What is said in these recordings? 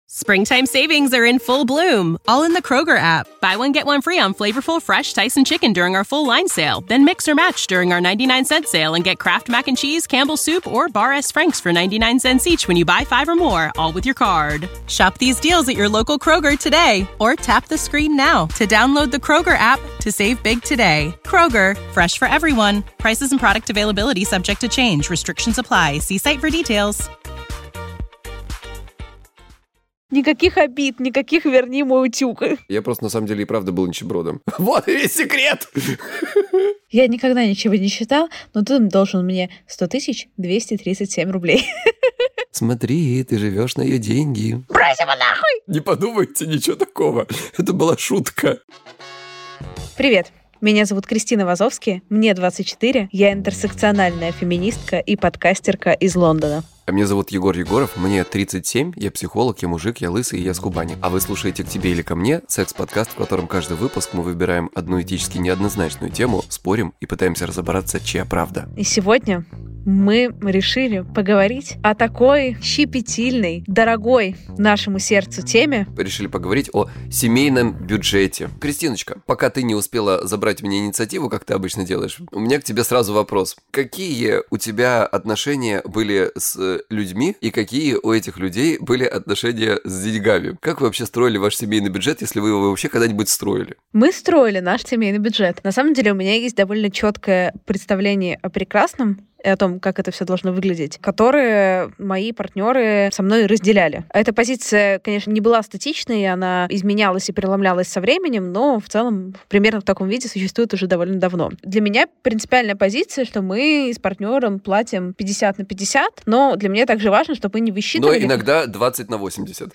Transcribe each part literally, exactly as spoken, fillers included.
Springtime savings are in full bloom, all in the Kroger app. Buy one, get one free on flavorful, fresh Tyson chicken during our full line sale. Then mix or match during our ninety-nine cent sale and get Kraft Mac and Cheese, Campbell's Soup, or Bar S. Frank's for ninety-nine cents each when you buy five or more, all with your card. Shop these deals at your local Kroger today, or tap the screen now to download the Kroger app to save big today. Kroger, fresh for everyone. Prices and product availability subject to change. Restrictions apply. See site for details. Никаких обид, никаких верни мой утюг. Я просто, на самом деле, и правда был нищебродом. Вот и весь секрет! Я никогда ничего не считал, но ты должен мне сто тысяч двести тридцать семь рублей. Смотри, ты живешь на ее деньги. Брось его нахуй! Не подумайте, ничего такого. Это была шутка. Привет. Меня зовут Кристина Вазовски, мне двадцать четыре, я интерсекциональная феминистка и подкастерка из Лондона. А меня зовут Егор Егоров, мне тридцать семь, я психолог, я мужик, я лысый и я с Кубани. А вы слушаете «К тебе или ко мне» — секс-подкаст, в котором каждый выпуск мы выбираем одну этически неоднозначную тему, спорим и пытаемся разобраться, чья правда. И сегодня мы решили поговорить о такой щепетильной, дорогой нашему сердцу теме. Решили поговорить о семейном бюджете. Кристиночка, пока ты не успела забрать у меня инициативу, как ты обычно делаешь, у меня к тебе сразу вопрос. Какие у тебя отношения были с людьми и какие у этих людей были отношения с деньгами? Как вы вообще строили ваш семейный бюджет, если вы его вообще когда-нибудь строили? Мы строили наш семейный бюджет. На самом деле у меня есть довольно четкое представление о прекрасном и о том, как это все должно выглядеть, которые мои партнеры со мной разделяли. Эта позиция, конечно, не была статичной, она изменялась и преломлялась со временем, но в целом примерно в таком виде существует уже довольно давно. Для меня принципиальная позиция, что мы с партнером платим пятьдесят на пятьдесят, но для меня также важно, чтобы мы не высчитывали... Но иногда двадцать на восемьдесят.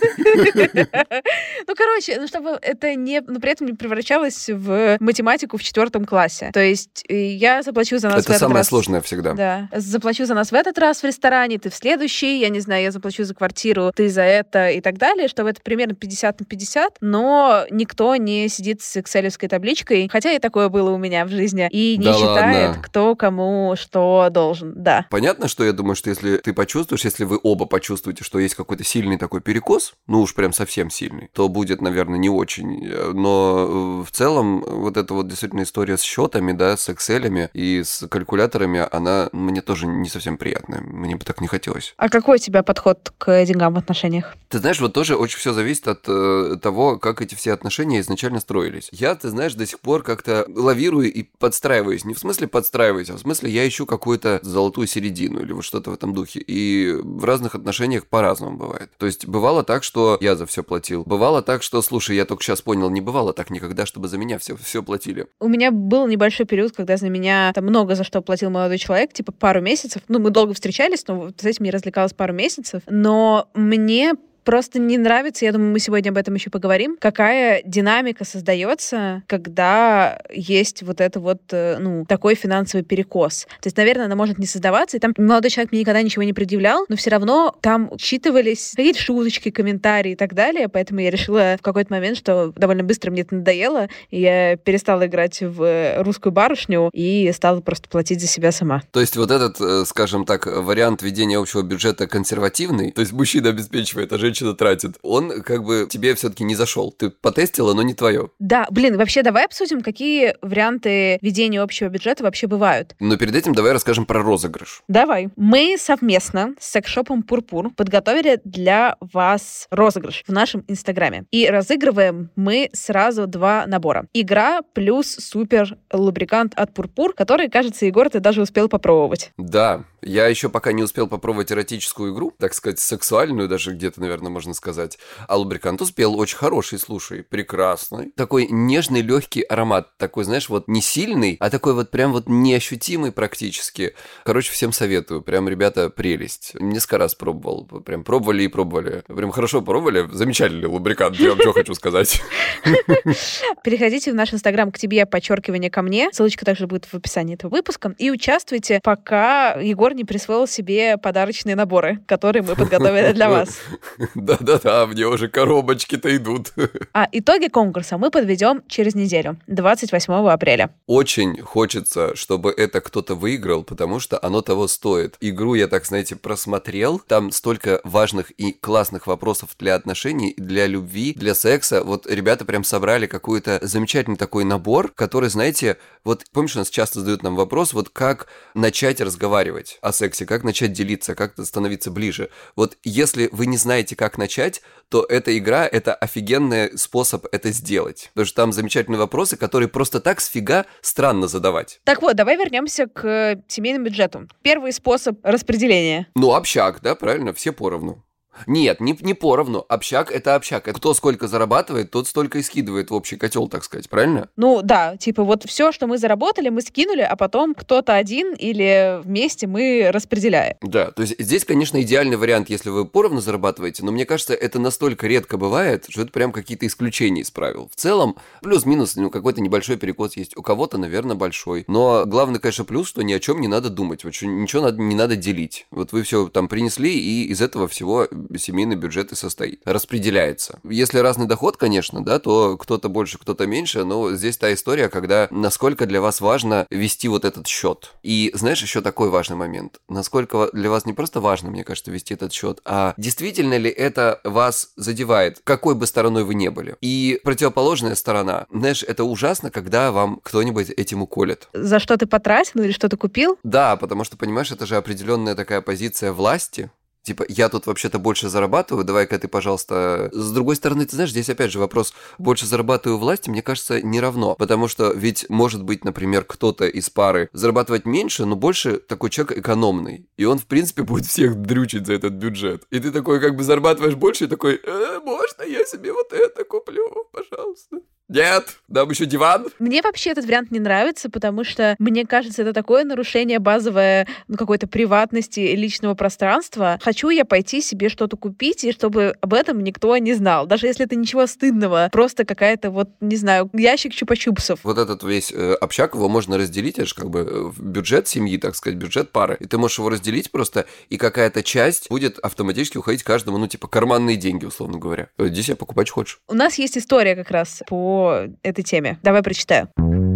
Ну, короче, ну чтобы это не... Но при этом не превращалось в математику в четвертом классе. То есть я заплачу за нас в этот раз... Это самое сложное всегда. Да. Заплачу за нас в этот раз в ресторане, ты в следующий, я не знаю, я заплачу за квартиру, ты за это и так далее, чтобы это примерно пятьдесят на пятьдесят, но никто не сидит с экселевской табличкой, хотя и такое было у меня в жизни, и не да считает, ладно. Кто кому что должен. Да. Понятно, что я думаю, что если ты почувствуешь, если вы оба почувствуете, что есть какой-то сильный такой перекос, ну уж прям совсем сильный, то будет, наверное, не очень. Но в целом вот эта вот действительно история с счетами, да, с экселями и с калькуляторами, она мне тоже не совсем приятная. Мне бы так не хотелось. А какой у тебя подход к деньгам в отношениях? Ты знаешь, вот тоже очень все зависит от э, того, как эти все отношения изначально строились. Я, ты знаешь, до сих пор как-то лавирую и подстраиваюсь. Не в смысле подстраиваюсь, а в смысле я ищу какую-то золотую середину или вот что-то в этом духе. И в разных отношениях по-разному бывает. То есть бывало так, что я за все платил. Бывало так, что, слушай, я только сейчас понял, не бывало так никогда, чтобы за меня все, все платили. У меня был небольшой период, когда за меня там много за что платил молодой человек, типа пару месяцев. Ну, мы долго встречались, но вот с этим не развлекалась пару месяцев. Но мне просто не нравится, я думаю, мы сегодня об этом еще поговорим, какая динамика создается, когда есть вот это вот, ну, такой финансовый перекос. То есть, наверное, она может не создаваться, и там молодой человек мне никогда ничего не предъявлял, но все равно там учитывались какие-то шуточки, комментарии и так далее, поэтому я решила в какой-то момент, что довольно быстро мне это надоело, и я перестала играть в русскую барышню и стала просто платить за себя сама. То есть вот этот, скажем так, вариант ведения общего бюджета консервативный, то есть мужчина обеспечивает, а женщина тратит, он как бы тебе все-таки не зашел. Ты потестила, но не твое. Да, блин, вообще давай обсудим, какие варианты ведения общего бюджета вообще бывают. Но перед этим давай расскажем про розыгрыш. Давай. Мы совместно с секс-шопом Пурпур подготовили для вас розыгрыш в нашем инстаграме. И разыгрываем мы сразу два набора. Игра плюс супер лубрикант от Пурпур, который, кажется, Егор, ты даже успел попробовать. Да, я еще пока не успел попробовать эротическую игру, так сказать, сексуальную даже где-то, наверное, можно сказать. А лубрикант успел, очень хороший, слушай, прекрасный. Такой нежный, легкий аромат. Такой, знаешь, вот не сильный, а такой вот прям вот неощутимый практически. Короче, всем советую. Прям, ребята, прелесть. Несколько раз пробовал. Прям пробовали и пробовали. Прям хорошо пробовали. Замечательный лубрикант, я вам что хочу сказать. Переходите в наш инстаграм «К тебе», подчеркивание «Ко мне». Ссылочка также будет в описании этого выпуска. И участвуйте, пока Егор не присвоил себе подарочные наборы, которые мы подготовили для вас. Да-да-да, мне уже коробочки-то идут. А итоги конкурса мы подведем через неделю, двадцать восьмого апреля. Очень хочется, чтобы это кто-то выиграл, потому что оно того стоит. Игру я, так знаете, просмотрел. Там столько важных и классных вопросов для отношений, для любви, для секса. Вот ребята прям собрали какой-то замечательный такой набор, который, знаете, вот помнишь, у нас часто задают нам вопрос, вот как начать разговаривать о сексе, как начать делиться, как становиться ближе. Вот если вы не знаете, как начать, то эта игра — это офигенный способ это сделать. Потому что там замечательные вопросы, которые просто так с фига странно задавать. Так вот, давай вернемся к семейному бюджету. Первый способ распределения. Ну, общак, да, правильно, все поровну. Нет, не, не поровну. Общак — это общак. Кто сколько зарабатывает, тот столько и скидывает в общий котел, так сказать, правильно? Ну да, типа вот все, что мы заработали, мы скинули, а потом кто-то один или вместе мы распределяем. Да, то есть здесь, конечно, идеальный вариант, если вы поровну зарабатываете, но мне кажется, это настолько редко бывает, что это прям какие-то исключения из правил. В целом, плюс-минус, ну, какой-то небольшой перекос есть. У кого-то, наверное, большой. Но главный, конечно, плюс, что ни о чем не надо думать. Вот ничего надо, не надо делить. Вот вы все там принесли, и из этого всего семейный бюджет и состоит. Распределяется. Если разный доход, конечно, да, то кто-то больше, кто-то меньше, но здесь та история, когда насколько для вас важно вести вот этот счет. И знаешь, еще такой важный момент. Насколько для вас не просто важно, мне кажется, вести этот счет, а действительно ли это вас задевает, какой бы стороной вы не были. И противоположная сторона, знаешь, это ужасно, когда вам кто-нибудь этим уколет. За что ты потратил или что ты купил? Да, потому что, понимаешь, это же определенная такая позиция власти. Типа, я тут вообще-то больше зарабатываю, давай-ка ты, пожалуйста... С другой стороны, ты знаешь, здесь опять же вопрос, больше зарабатываю власти, мне кажется, не равно. Потому что ведь может быть, например, кто-то из пары зарабатывать меньше, но больше такой человек экономный. И он, в принципе, будет всех дрючить за этот бюджет. И ты такой как бы зарабатываешь больше и такой, э, можно я себе вот это куплю, пожалуйста? Нет, дам еще диван. Мне вообще этот вариант не нравится, потому что, мне кажется, это такое нарушение базовой, ну, какой-то приватности личного пространства. Хочу я пойти себе что-то купить, и чтобы об этом никто не знал. Даже если это ничего стыдного, просто какая-то вот, не знаю, ящик чупа-чупсов. Вот этот весь э, общак, его можно разделить, это же как бы бюджет семьи, так сказать, бюджет пары. И ты можешь его разделить просто, и какая-то часть будет автоматически уходить каждому, ну, типа, карманные деньги, условно говоря. Здесь я покупать хочешь. У нас есть история как раз по этой теме. Давай прочитаю.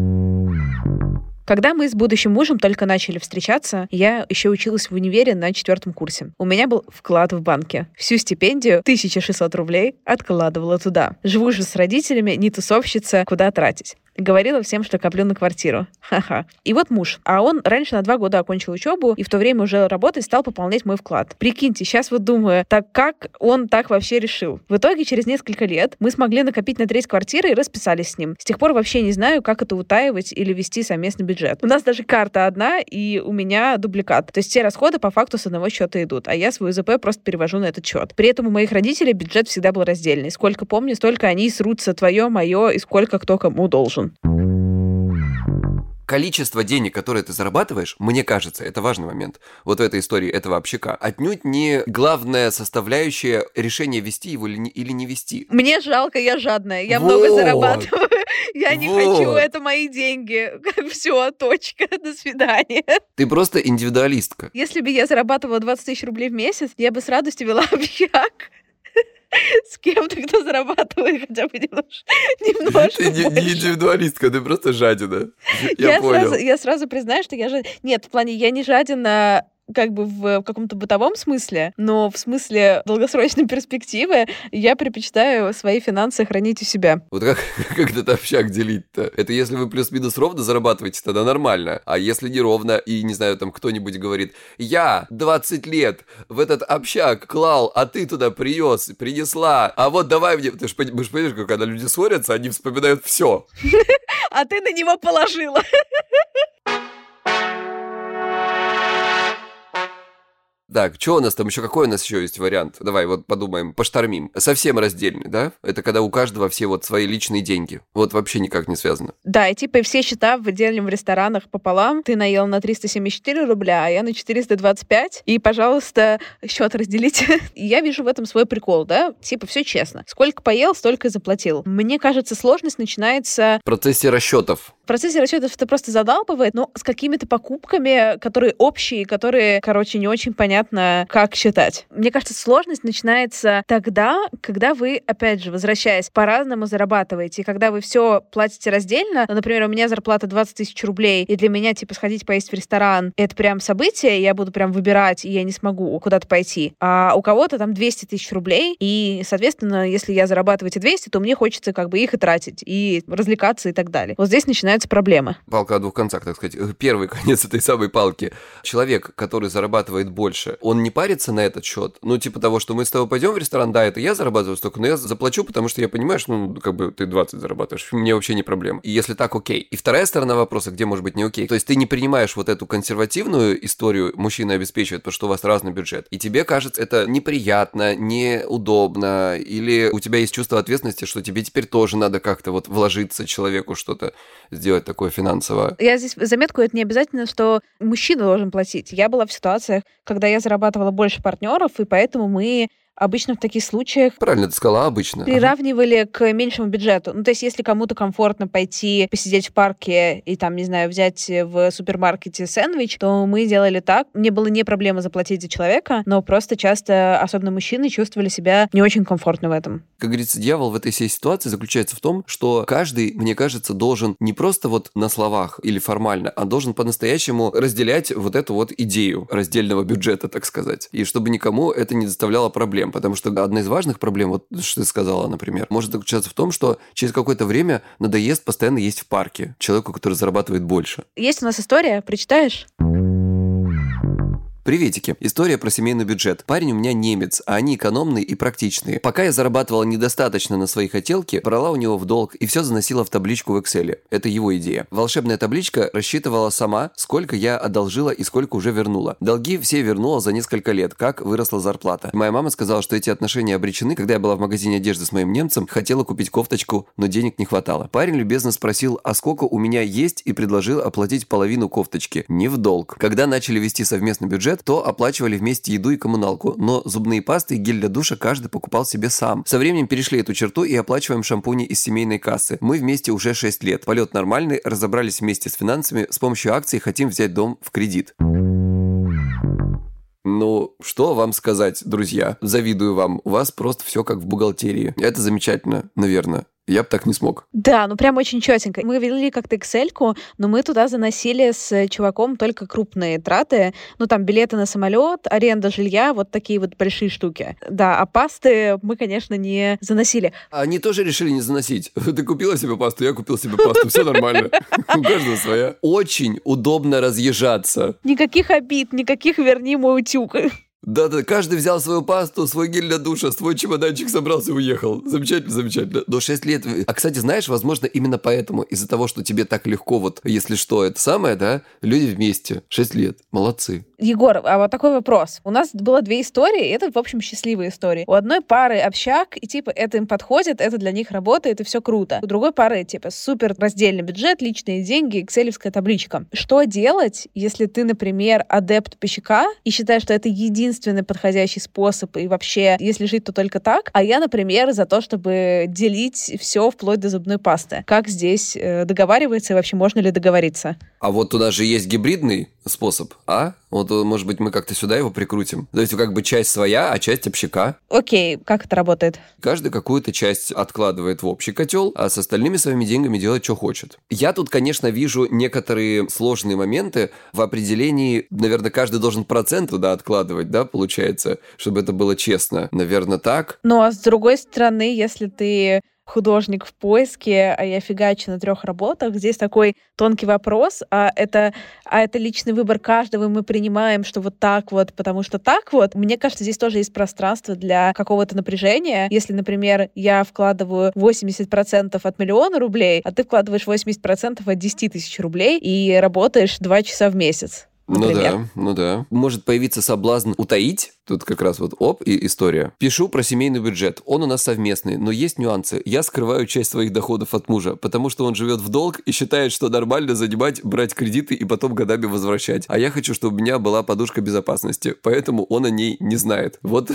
Когда мы с будущим мужем только начали встречаться, я еще училась в универе на четвертом курсе. У меня был вклад в банке. Всю стипендию, тысяча шестьсот рублей, откладывала туда. Живу же с родителями, не тусовщица, куда тратить. Говорила всем, что коплю на квартиру. Ха-ха. И вот муж. А он раньше на два года окончил учебу и в то время уже работать стал пополнять мой вклад. Прикиньте, сейчас вот думаю, так как он так вообще решил? В итоге через несколько лет мы смогли накопить на треть квартиры и расписались с ним. С тех пор вообще не знаю, как это утаивать или вести совместный бюджет. У нас даже карта одна, и у меня дубликат. То есть все расходы по факту с одного счета идут, а я свой ЗП просто перевожу на этот счет. При этом у моих родителей бюджет всегда был раздельный. Сколько помню, столько они срутся твое, мое, и сколько кто кому должен. Количество денег, которые ты зарабатываешь, мне кажется, это важный момент. Вот в этой истории этого общака. Отнюдь не главная составляющая решения, вести его или не, или не вести. Мне жалко, я жадная, я вот. много зарабатываю. Я не вот. хочу, это мои деньги. Все, точка, до свидания. Ты просто индивидуалистка. Если бы я зарабатывала двадцать тысяч рублей в месяц, я бы с радостью вела общак. С кем-то, кто зарабатывает хотя бы немножко Ты не, не индивидуалистка, ты просто жадина. Я, я понял. Сразу, я сразу признаю, что я жадина. Нет, в плане, я не жадина как бы в каком-то бытовом смысле, но в смысле долгосрочной перспективы я предпочитаю свои финансы хранить у себя. Вот как, как этот общак делить-то? Это если вы плюс-минус ровно зарабатываете, тогда нормально. А если не ровно, и, не знаю, там кто-нибудь говорит, я двадцать лет в этот общак клал, а ты туда привез, принесла, а вот давай мне... Ты же понимаешь, как когда люди ссорятся, они вспоминают все. А ты на него положила. Так, что у нас там еще? Какой у нас еще есть вариант? Давай вот подумаем, поштормим. Совсем раздельный, да? Это когда у каждого все вот свои личные деньги. Вот вообще никак не связано. Да, и типа все счета выделим в ресторанах пополам. Ты наел на триста семьдесят четыре рубля, а я на четыреста двадцать пять. И, пожалуйста, счет разделите. Я вижу в этом свой прикол, да? Типа все честно. Сколько поел, столько и заплатил. Мне кажется, сложность начинается... В процессе расчетов. В процессе расчетов это просто задалбывает, но с какими-то покупками, которые общие, которые, короче, не очень понятны непонятно, как считать. Мне кажется, сложность начинается тогда, когда вы, опять же, возвращаясь, по-разному зарабатываете. И когда вы все платите раздельно, ну, например, у меня зарплата двадцать тысяч рублей, и для меня, типа, сходить поесть в ресторан, это прям событие, я буду прям выбирать, и я не смогу куда-то пойти. А у кого-то там двести тысяч рублей, и, соответственно, если я зарабатываю эти двести, то мне хочется как бы их и тратить, и развлекаться и так далее. Вот здесь начинаются проблемы. Палка о двух концах, так сказать. Первый конец этой самой палки. Человек, который зарабатывает больше, он не парится на этот счет? Ну, типа того, что мы с тобой пойдем в ресторан, да, это я зарабатываю столько, но я заплачу, потому что я понимаю, что, ну, как бы ты двадцать зарабатываешь, мне вообще не проблема. И если так, окей. И вторая сторона вопроса, где может быть не окей. То есть ты не принимаешь вот эту консервативную историю, мужчина обеспечивает, то, что у вас разный бюджет. И тебе кажется это неприятно, неудобно, или у тебя есть чувство ответственности, что тебе теперь тоже надо как-то вот вложиться человеку, что-то сделать такое финансовое. Я здесь заметку, это не обязательно, что мужчина должен платить. Я была в ситуациях, когда я зарабатывала больше партнеров, и поэтому мы обычно в таких случаях... Правильно ты сказала, обычно. Приравнивали ага. к меньшему бюджету. Ну, то есть, если кому-то комфортно пойти посидеть в парке и там, не знаю, взять в супермаркете сэндвич, то мы делали так. Мне было не проблема заплатить за человека, но просто часто, особенно мужчины, чувствовали себя не очень комфортно в этом. Как говорится, дьявол в этой всей ситуации заключается в том, что каждый, мне кажется, должен не просто вот на словах или формально, а должен по-настоящему разделять вот эту вот идею раздельного бюджета, так сказать. И чтобы никому это не доставляло проблем. Потому что одна из важных проблем, вот что ты сказала, например, может заключаться в том, что через какое-то время надоест постоянно есть в парке человеку, который зарабатывает больше. Есть у нас история, прочитаешь? Приветики. История про семейный бюджет. Парень у меня немец, а они экономные и практичные. Пока я зарабатывала недостаточно на свои хотелки, брала у него в долг и все заносила в табличку в Excel. Это его идея. Волшебная табличка рассчитывала сама, сколько я одолжила и сколько уже вернула. Долги все вернула за несколько лет, как выросла зарплата. Моя мама сказала, что эти отношения обречены. Когда я была в магазине одежды с моим немцем, хотела купить кофточку, но денег не хватало. Парень любезно спросил, а сколько у меня есть, и предложил оплатить половину кофточки. Не в долг. Когда начали вести совместный бюджет, то оплачивали вместе еду и коммуналку, но зубные пасты и гель для душа каждый покупал себе сам. Со временем перешли эту черту и оплачиваем шампуни из семейной кассы. Мы вместе уже шесть лет. Полет нормальный, разобрались вместе с финансами, с помощью акций хотим взять дом в кредит. Ну, что вам сказать, друзья? Завидую вам. У вас просто все как в бухгалтерии. Это замечательно, наверное. Я бы так не смог. Да, ну прям очень чётенько. Мы вели как-то Excel-ку, но мы туда заносили с чуваком только крупные траты. Ну там билеты на самолет, аренда жилья, вот такие вот большие штуки. Да, а пасты мы, конечно, не заносили. Они тоже решили не заносить. Ты купила себе пасту, я купил себе пасту. Все нормально. У каждого своя. Очень удобно разъезжаться. Никаких обид, никаких верни мой утюг. Да-да, каждый взял свою пасту, свой гель для душа, свой чемоданчик собрался и уехал. Замечательно, замечательно. До шесть лет. А, кстати, знаешь, возможно, именно поэтому, из-за того, что тебе так легко, вот, если что, это самое, да, люди вместе. шесть лет. Молодцы. Егор, а вот такой вопрос. У нас было две истории, и это, в общем, счастливые истории. У одной пары общак, и, типа, это им подходит, это для них работает, и все круто. У другой пары, типа, супер раздельный бюджет, личные деньги, экселевская табличка. Что делать, если ты, например, адепт пищака и считаешь, что это единственный подходящий способ, и вообще, если жить, то только так, а я, например, за то, чтобы делить все вплоть до зубной пасты. Как здесь э, договариваться, и вообще можно ли договориться? А вот у нас же есть гибридный способ, а? Вот, может быть, мы как-то сюда его прикрутим. То есть, как бы часть своя, а часть общака. Окей, как это работает? Каждый какую-то часть откладывает в общий котел, а с остальными своими деньгами делает, что хочет. Я тут, конечно, вижу некоторые сложные моменты в определении. Наверное, каждый должен процент туда откладывать, да, получается, чтобы это было честно. Наверное, так. Ну, а с другой стороны, если ты художник в поиске, а я фигачу на трех работах. Здесь такой тонкий вопрос, а это, а это личный выбор каждого, и мы принимаем, что вот так вот, потому что так вот. Мне кажется, здесь тоже есть пространство для какого-то напряжения. Если, например, я вкладываю восемьдесят процентов от миллиона рублей, а ты вкладываешь восемьдесят процентов от десять тысяч рублей и работаешь два часа в месяц. Например. Ну да, ну да. Может появиться соблазн утаить Тут как раз вот оп, и история. Пишу про семейный бюджет. Он у нас совместный, но есть нюансы. Я скрываю часть своих доходов от мужа, потому что он живет в долг и считает, что нормально занимать, брать кредиты и потом годами возвращать. А я хочу, чтобы у меня была подушка безопасности, поэтому он о ней не знает. Вот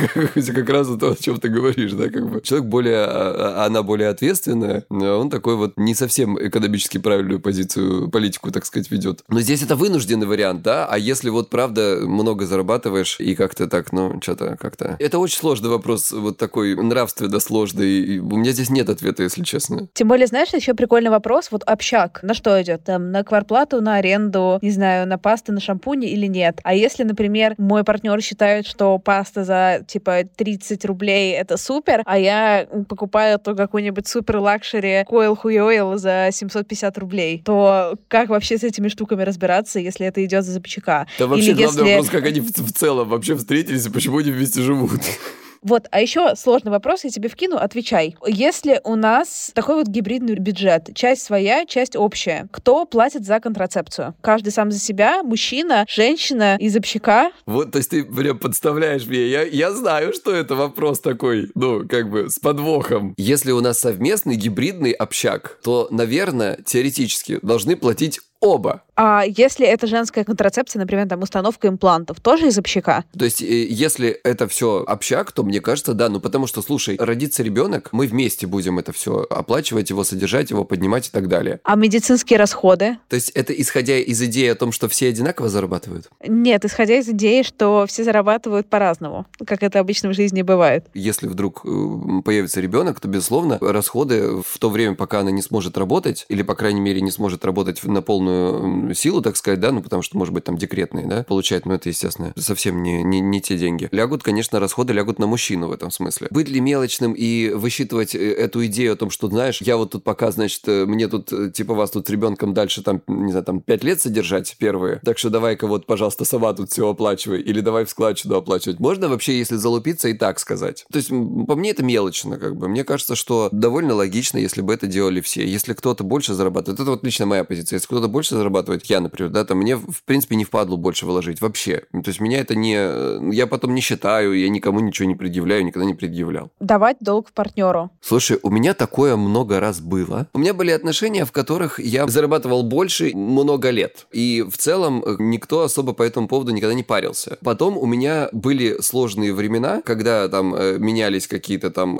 как раз то, о чем ты говоришь, да, как бы. Человек более, она более ответственная, он такой вот не совсем экономически правильную позицию, политику, так сказать, ведет. Но здесь это вынужденный вариант, да, а если вот правда много зарабатываешь и как-то так, ну, что-то как-то... Это очень сложный вопрос, вот такой нравственно сложный, и у меня здесь нет ответа, если честно. Тем более, знаешь, еще прикольный вопрос, вот общак, на что идет? Там, на квартплату, на аренду, не знаю, на пасты, на шампуни или нет? А если, например, мой партнер считает, что паста за, типа, тридцать рублей это супер, а я покупаю то какой-нибудь супер-лакшери койл хуй-ойл за семьсот пятьдесят рублей, то как вообще с этими штуками разбираться, если это идет за общака? Да вообще или главный если... вопрос, как они в, в целом вообще встретились и почему они вместе живут. Вот, а еще сложный вопрос, я тебе вкину, отвечай. Если у нас такой вот гибридный бюджет, часть своя, часть общая, кто платит за контрацепцию? Каждый сам за себя, мужчина, женщина, из общака? Вот, то есть ты прям подставляешь меня. Я, я знаю, что это вопрос такой, ну, как бы с подвохом. Если у нас совместный гибридный общак, то, наверное, теоретически должны платить оба. А если это женская контрацепция, например, там установка имплантов, тоже из общака? То есть, если это все общак, то мне кажется, да, ну потому что, слушай, родится ребенок, мы вместе будем это все оплачивать, его содержать, его поднимать и так далее. А медицинские расходы? То есть, это исходя из идеи о том, что все одинаково зарабатывают? Нет, исходя из идеи, что все зарабатывают по-разному, как это обычно в жизни бывает. Если вдруг появится ребенок, то, безусловно, расходы в то время, пока она не сможет работать, или, по крайней мере, не сможет работать на полную силу, так сказать, да, ну, потому что, может быть, там декретные, да, получает, но это, естественно, совсем не, не, не те деньги. Лягут, конечно, расходы лягут на мужчину в этом смысле. Быть ли мелочным и высчитывать эту идею о том, что, знаешь, я вот тут пока, значит, мне тут, типа, вас тут с ребенком дальше, там, не знаю, там, пять лет содержать первые, так что давай-ка вот, пожалуйста, сама тут все оплачивай, или давай в складчину оплачивать. Можно вообще, если залупиться, и так сказать? То есть, по мне, это мелочно, как бы. Мне кажется, что довольно логично, если бы это делали все. Если кто-то больше зарабатывает, это вот лично моя позиция, если кто-то больше зарабатывает, я, например, да, там, мне, в принципе, не впадло больше вложить вообще. То есть, меня это не... Я потом не считаю, я никому ничего не предъявляю, никогда не предъявлял. Давать долг партнеру. Слушай, у меня такое много раз было. У меня были отношения, в которых я зарабатывал больше много лет. И в целом никто особо по этому поводу никогда не парился. Потом у меня были сложные времена, когда там менялись какие-то там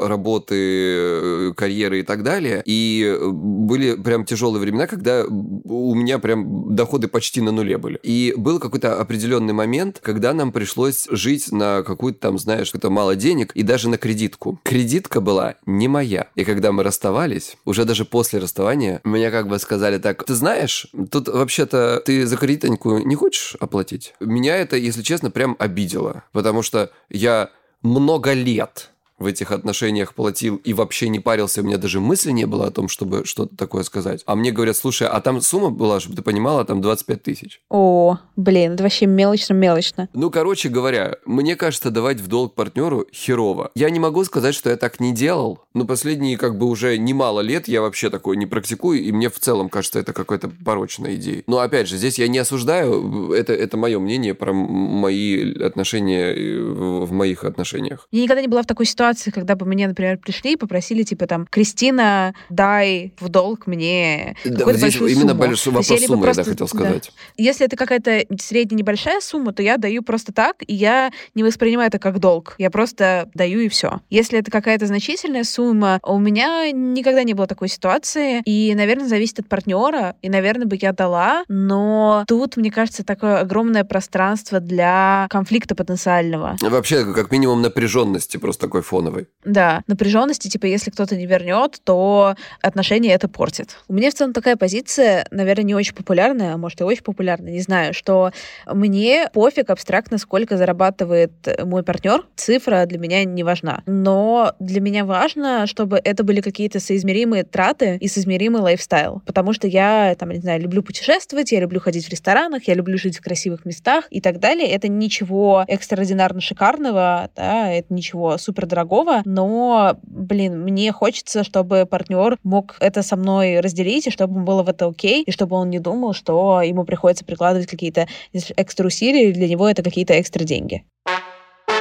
работы, карьеры и так далее. И были прям тяжелые времена, когда у меня прям доходы почти на нуле были. И был какой-то определенный момент, когда нам пришлось жить на какую-то там, знаешь, какое-то мало денег и даже на кредитку. Кредитка была не моя. И когда мы расставались, уже даже после расставания, мне как бы сказали так: ты знаешь, тут вообще-то ты за кредитоньку не хочешь оплатить? Меня это, если честно, прям обидело. Потому что я много лет в этих отношениях платил и вообще не парился, у меня даже мысли не было о том, чтобы что-то такое сказать. А мне говорят: слушай, а там сумма была, чтобы ты понимала, там двадцать пять тысяч. О, блин, это вообще мелочно-мелочно. Ну, короче говоря, мне кажется, давать в долг партнеру херово. Я не могу сказать, что я так не делал, но последние как бы уже немало лет я вообще такое не практикую, и мне в целом кажется, это какая-то порочная идея. Но опять же, здесь я не осуждаю, это, это мое мнение про мои отношения в моих отношениях. Я никогда не была в такой ситуации, когда бы мне, например, пришли и попросили, типа, там, Кристина, дай в долг мне да, какую-то здесь большую именно сумму. большой вопрос есть, суммы, просто... я да, хотел сказать. Да. Если это какая-то средняя небольшая сумма, то я даю просто так, и я не воспринимаю это как долг. Я просто даю, и все. Если это какая-то значительная сумма, у меня никогда не было такой ситуации, и, наверное, зависит от партнера, и, наверное, бы я дала, но тут, мне кажется, такое огромное пространство для конфликта потенциального. Вообще, как минимум, напряженности просто такой фоновой. Да, напряженности, типа, если кто-то не вернет, то отношения это портит. У меня в целом такая позиция, наверное, не очень популярная, а может и очень популярная, не знаю, что мне пофиг абстрактно, сколько зарабатывает мой партнер, цифра для меня не важна. Но для меня важно, чтобы это были какие-то соизмеримые траты и соизмеримый лайфстайл, потому что я, там, не знаю, люблю путешествовать, я люблю ходить в ресторанах, я люблю жить в красивых местах и так далее. Это ничего экстраординарно шикарного, да, это ничего супердорогого, но, блин, мне хочется, чтобы партнер мог это со мной разделить, и чтобы ему было в это окей, и чтобы он не думал, что ему приходится прикладывать какие-то экстра усилия, и для него это какие-то экстра деньги.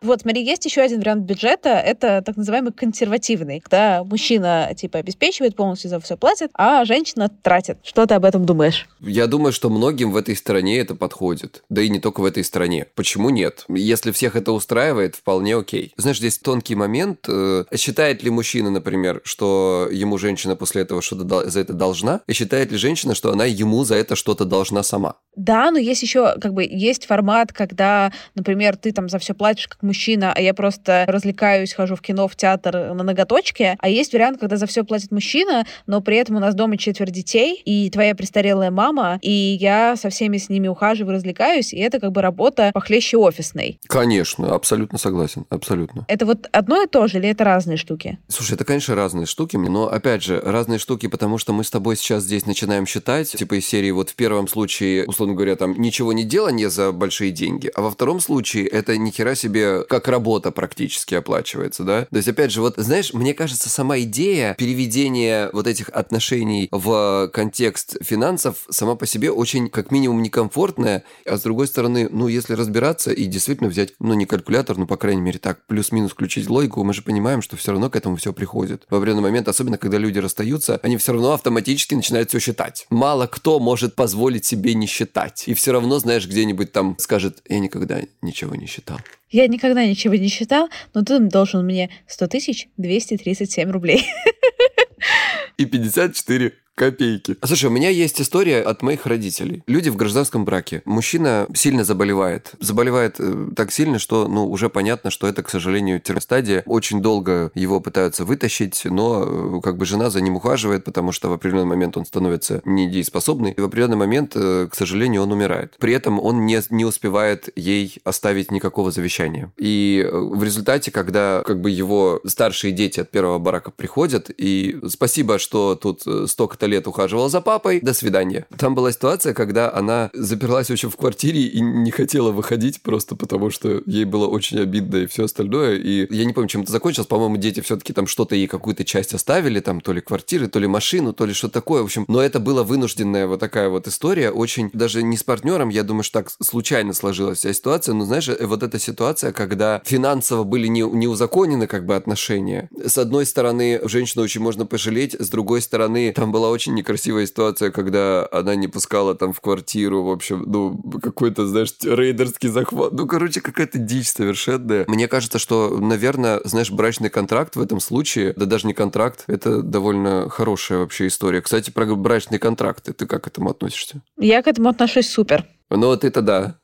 Вот, смотри, есть еще один вариант бюджета, это так называемый консервативный, когда мужчина, типа, обеспечивает, полностью за все платит, а женщина тратит. Что ты об этом думаешь? Я думаю, что многим в этой стране это подходит. Да и не только в этой стране. Почему нет? Если всех это устраивает, вполне окей. Знаешь, здесь тонкий момент. Считает ли мужчина, например, что ему женщина после этого что-то за это должна? И считает ли женщина, что она ему за это что-то должна сама? Да, но есть еще, как бы, есть формат, когда, например, ты там за все платишь как мужчина, а я просто развлекаюсь, хожу в кино, в театр на ноготочке. А есть вариант, когда за все платит мужчина, но при этом у нас дома четверо детей, и твоя престарелая мама, и я со всеми с ними ухаживаю, развлекаюсь, и это как бы работа похлеще офисной. Конечно, абсолютно согласен, абсолютно. Это вот одно и то же, или это разные штуки? Слушай, это, конечно, разные штуки, но, опять же, разные штуки, потому что мы с тобой сейчас здесь начинаем считать, типа из серии, вот в первом случае, условно говоря, там, ничего не делание за большие деньги, а во втором случае это ни хера себе как работа практически оплачивается, да? То есть, опять же, вот, знаешь, мне кажется, сама идея переведения вот этих отношений в контекст финансов сама по себе очень, как минимум, некомфортная, а с другой стороны, ну, если разбираться и действительно взять, ну, не калькулятор, но, по крайней мере, так, плюс-минус включить логику, мы же понимаем, что все равно к этому все приходит. В определенный момент, особенно когда люди расстаются, они все равно автоматически начинают все считать. Мало кто может позволить себе не считать. И все равно, знаешь, где-нибудь там скажет, я никогда ничего не считал. Я никогда ничего не считал, но ты должен мне сто тысяч двести тридцать семь рублей. И пятьдесят четыре копейки. Слушай, у меня есть история от моих родителей. Люди в гражданском браке. Мужчина сильно заболевает. Заболевает э, так сильно, что, ну, уже понятно, что это, к сожалению, термостадия. Очень долго его пытаются вытащить, но э, как бы жена за ним ухаживает, потому что в определенный момент он становится недееспособный. И в определенный момент, э, к сожалению, он умирает. При этом он не, не успевает ей оставить никакого завещания. И э, в результате, когда как бы его старшие дети от первого брака приходят, и спасибо, что тут столько-то лет ухаживала за папой, до свидания. Там была ситуация, когда она заперлась очень в квартире и не хотела выходить просто потому, что ей было очень обидно и все остальное. И я не помню, чем это закончилось. По-моему, дети все-таки там что-то ей, какую-то часть оставили, там то ли квартиры, то ли машину, то ли что такое. В общем, но это была вынужденная вот такая вот история. Очень, даже не с партнером, я думаю, что так случайно сложилась вся ситуация. Но знаешь, вот эта ситуация, когда финансово были не, не узаконены как бы отношения. С одной стороны, женщину очень можно пожалеть, с другой стороны, там была очень некрасивая ситуация, когда она не пускала там в квартиру, в общем, ну, какой-то, знаешь, рейдерский захват. Ну, короче, какая-то дичь совершенная. Мне кажется, что, наверное, знаешь, брачный контракт в этом случае, да даже не контракт, это довольно хорошая вообще история. Кстати, про брачные контракты, ты как к этому относишься? Я к этому отношусь супер. Ну, ты-то да.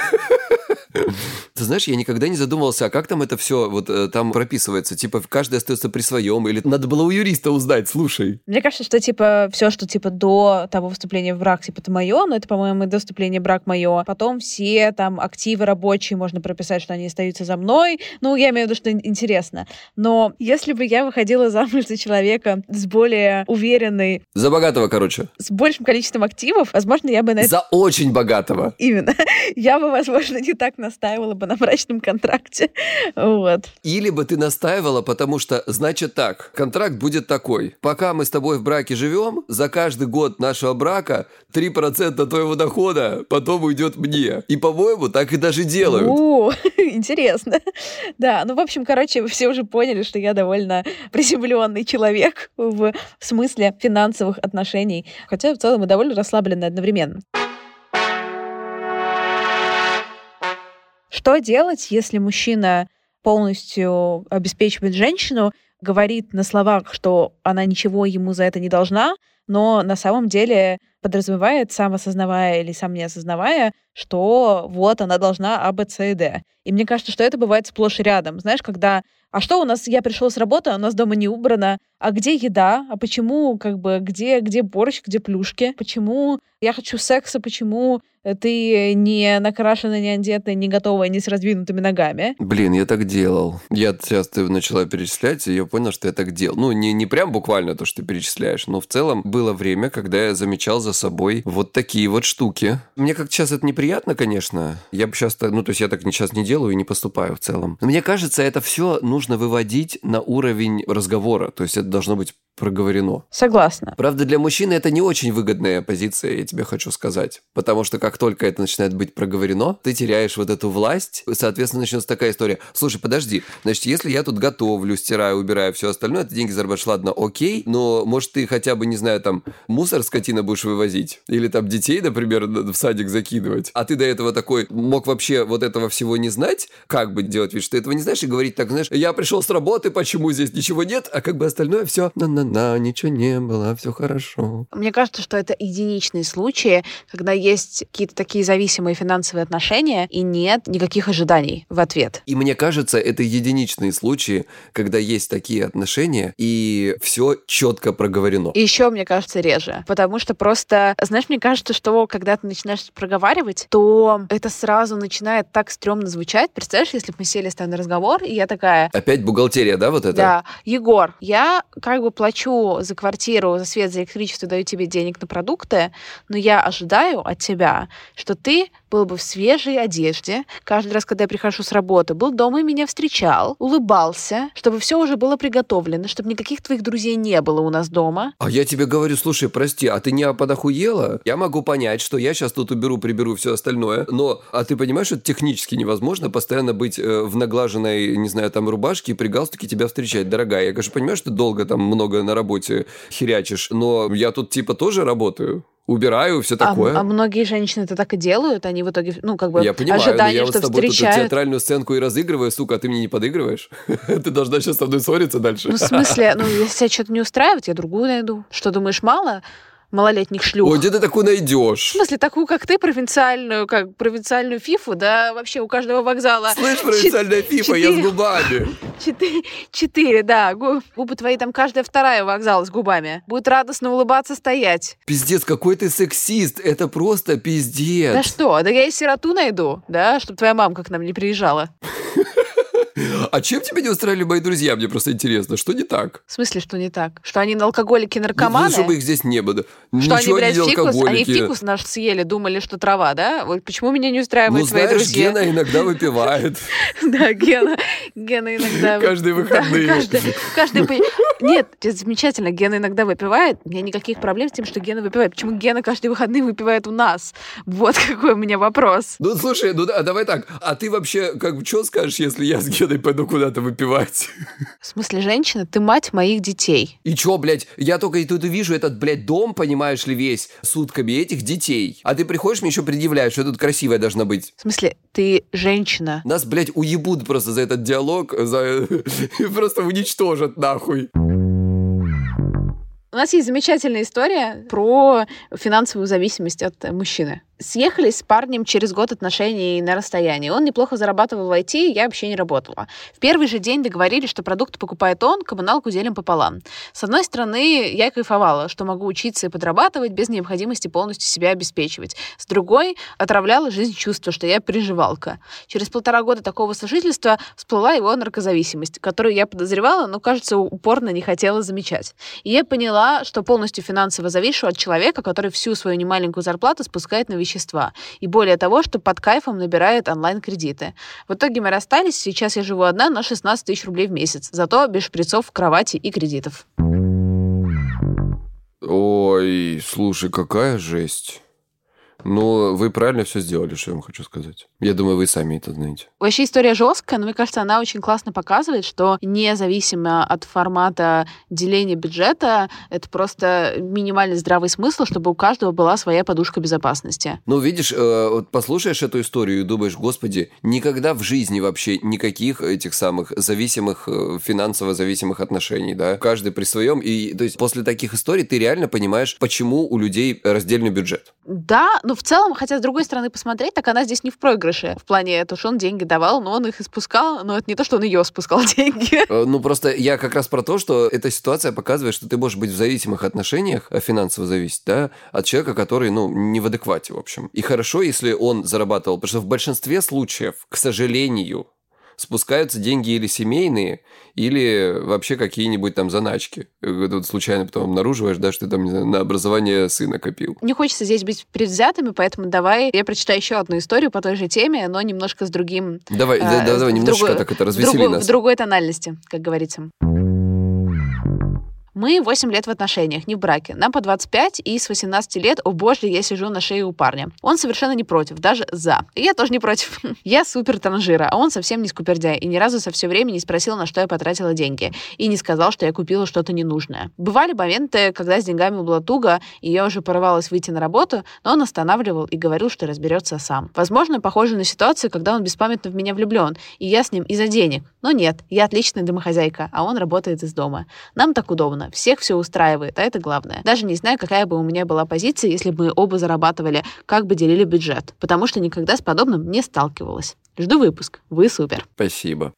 Ты знаешь, я никогда не задумывался, а как там это все вот э, там прописывается? Типа, каждый остается при своем, или надо было у юриста узнать, слушай. Мне кажется, что типа все, что типа до того вступления в брак, типа это мое, но это, по-моему, и до вступления в брак мое. Потом все там активы рабочие можно прописать, что они остаются за мной. Ну, я имею в виду, что интересно. Но если бы я выходила замуж за человека с более уверенной... За богатого, короче. С большим количеством активов, возможно, я бы на это... За очень богатого. Именно. Я бы, возможно, не так настаивала бы на брачном контракте. Вот. Или бы ты настаивала, потому что, значит так, контракт будет такой. Пока мы с тобой в браке живем, за каждый год нашего брака три процента твоего дохода потом уйдет мне. И, по-моему, так и даже делают. О, интересно. Да, ну, в общем, короче, вы все уже поняли, что я довольно приземленный человек в смысле финансовых отношений. Хотя, в целом, и довольно расслабленный одновременно. Что делать, если мужчина полностью обеспечивает женщину, говорит на словах, что она ничего ему за это не должна, но на самом деле подразумевает, сам осознавая или сам не осознавая, что вот она должна А, Б, С и Д. И мне кажется, что это бывает сплошь и рядом. Знаешь, когда а что у нас, я пришел с работы, а у нас дома не убрано, а где еда, а почему, как бы, где, где борщ, где плюшки, почему я хочу секса, почему ты не накрашенная, не одетая, не готовая, не с раздвинутыми ногами. Блин, я так делал. Я сейчас ты начала перечислять, и я понял, что я так делал. Ну, не, не прям буквально то, что ты перечисляешь, но в целом было время, когда я замечал за собой вот такие вот штуки. Мне как сейчас это неприятно, конечно. Я бы сейчас, ну, то есть я так сейчас не делаю и не поступаю в целом. Но мне кажется, это все нужно выводить на уровень разговора. То есть это должно быть проговорено. Согласна. Правда, для мужчины это не очень выгодная позиция, я тебе хочу сказать. Потому что как только это начинает быть проговорено, ты теряешь вот эту власть, соответственно, начнется такая история. Слушай, подожди, значит, если я тут готовлю, стираю, убираю, все остальное, ты деньги зарабатываешь, ладно, окей, но может ты хотя бы, не знаю, там, мусор, скотина будешь вывозить? Или там детей, например, в садик закидывать? А ты до этого такой мог вообще вот этого всего не знать? Как бы делать вид, что ты этого не знаешь, и говорить так, знаешь, я пришел с работы, почему здесь ничего нет, а как бы остальное все на-на-на, ничего не было, все хорошо. Мне кажется, что это единичные случаи, когда есть какие-то такие зависимые финансовые отношения, и нет никаких ожиданий в ответ. И мне кажется, это единичные случаи, когда есть такие отношения, и все четко проговорено. И еще, мне кажется, реже. Потому что просто, знаешь, мне кажется, что когда ты начинаешь проговаривать, то это сразу начинает так стрёмно звучать. Представляешь, если бы мы сели с тобой на разговор, и я такая... Опять бухгалтерия, да, вот это? Да. Егор, я как бы плачу за квартиру, за свет, за электричество, даю тебе денег на продукты, но я ожидаю от тебя, что ты был бы в свежей одежде, каждый раз, когда я прихожу с работы, был дома и меня встречал, улыбался, чтобы все уже было приготовлено, чтобы никаких твоих друзей не было у нас дома. А я тебе говорю, слушай, прости, а ты не подохуела? Я могу понять, что я сейчас тут уберу, приберу все остальное, но, а ты понимаешь, что это технически невозможно постоянно быть э, в наглаженной, не знаю, там, рубашке и при галстуке тебя встречать, дорогая. Я, конечно, понимаю, что ты долго там много на работе херячишь, но я тут типа тоже работаю. Убираю, все такое. А, а многие женщины это так и делают, они в итоге, ну, как бы, я понимаю, ожидание, но я вот что с тобой встречают. тут театральную сценку и разыгрываю, сука, а ты мне не подыгрываешь? Ты должна сейчас со мной ссориться дальше. Ну, в смысле, ну, если тебя что-то не устраивает, я другую найду. Что, думаешь, мало малолетних шлюх? Ой, где ты такую найдешь? В смысле, такую, как ты, провинциальную, как провинциальную фифу, да, вообще у каждого вокзала. Слышь, провинциальная фифа, я с губами. Четыре, четыре, да. Губы твои, там каждая вторая вокзал с губами. Будет радостно улыбаться, стоять. Пиздец, какой ты сексист. Это просто пиздец. Да что, да я и сироту найду, да, чтобы твоя мамка к нам не приезжала. А чем тебя не устраивали мои друзья? Мне просто интересно, что не так? В смысле, что не так? Что они алкоголики, наркоманы? Ну, чтобы их здесь не было. Что Ничего они, блядь, не фикус? алкоголики. Они фикус наш съели, думали, что трава, да? Вот почему меня не устраивают ну, твои знаешь, друзья? Гена иногда выпивает. Да, Гена. Гена иногда... Каждые выходные. Каждый... Нет, это замечательно. Гена иногда выпивает. У меня никаких проблем с тем, что Гена выпивает. Почему Гена каждые выходные выпивает у нас? Вот какой у меня вопрос. Ну, слушай, ну да, давай так. А ты вообще, как, что скажешь, если я с Геной пойду куда-то выпивать? В смысле, женщина, ты мать моих детей. И чё, блядь, я только и тут вижу этот, блядь, дом, понимаешь ли, весь сутками этих детей. А ты приходишь, мне еще предъявляешь, что тут красивая должна быть. В смысле, ты женщина. Нас, блядь, уебут просто за этот диалог, за... и просто уничтожат нахуй. У нас есть замечательная история про финансовую зависимость от мужчины. Съехались с парнем через год отношений на расстоянии. Он неплохо зарабатывал в ай ти, я вообще не работала. В первый же день договорились, что продукты покупает он, коммуналку делим пополам. С одной стороны, я кайфовала, что могу учиться и подрабатывать без необходимости полностью себя обеспечивать. С другой, отравляла жизнь чувство, что я приживалка. Через полтора года такого сожительства всплыла его наркозависимость, которую я подозревала, но, кажется, упорно не хотела замечать. И я поняла, что полностью финансово завишу от человека, который всю свою немаленькую зарплату спускает на вещества. И более того, что под кайфом набирает онлайн-кредиты. В итоге мы расстались, сейчас я живу одна на шестнадцать тысяч рублей в месяц, зато без шприцов, кровати и кредитов. Ой, слушай, какая жесть. Ну, вы правильно все сделали, что я вам хочу сказать. Я думаю, вы сами это знаете. Вообще история жесткая, но мне кажется, она очень классно показывает, что независимо от формата деления бюджета, это просто минимальный здравый смысл, чтобы у каждого была своя подушка безопасности. Ну, видишь, э, вот послушаешь эту историю и думаешь, господи, никогда в жизни вообще никаких этих самых зависимых, финансово зависимых отношений, да? Каждый при своем. И, то есть, после таких историй ты реально понимаешь, почему у людей раздельный бюджет. Да, но в целом, хотя с другой стороны посмотреть, так она здесь не в проигрыше. В плане, то, что он деньги давал, но он их и спускал, но это не то, что он ее спускал деньги. Ну, просто я как раз про то, что эта ситуация показывает, что ты можешь быть в зависимых отношениях, финансово зависеть, да, от человека, который, ну, не в адеквате, в общем. И хорошо, если он зарабатывал, потому что в большинстве случаев, к сожалению, спускаются деньги или семейные, или вообще какие-нибудь там заначки. Тут случайно потом обнаруживаешь, да, что ты там, не знаю, на образование сына копил. Не хочется здесь быть предвзятыми, поэтому давай я прочитаю еще одну историю по той же теме, но немножко с другим... Давай, э, давай, немножечко другой, так это развесели другой, нас. В другой тональности, как говорится. Мы восемь лет в отношениях, не в браке. Нам по двадцать пять, и с восемнадцати лет, о боже, я сижу на шее у парня. Он совершенно не против, даже за. И я тоже не против. Я супер транжира, а он совсем не скупердяй, и ни разу за все время не спросил, на что я потратила деньги, и не сказал, что я купила что-то ненужное. Бывали моменты, когда с деньгами было туго, и я уже порывалась выйти на работу, но он останавливал и говорил, что разберется сам. Возможно, похоже на ситуацию, когда он беспамятно в меня влюблен, и я с ним из-за денег. Но нет, я отличная домохозяйка, а он работает из дома. Нам так удобно, всех все устраивает, а это главное. Даже не знаю, какая бы у меня была позиция, если бы мы оба зарабатывали, как бы делили бюджет, потому что никогда с подобным не сталкивалась. Жду выпуск. Вы супер. Спасибо.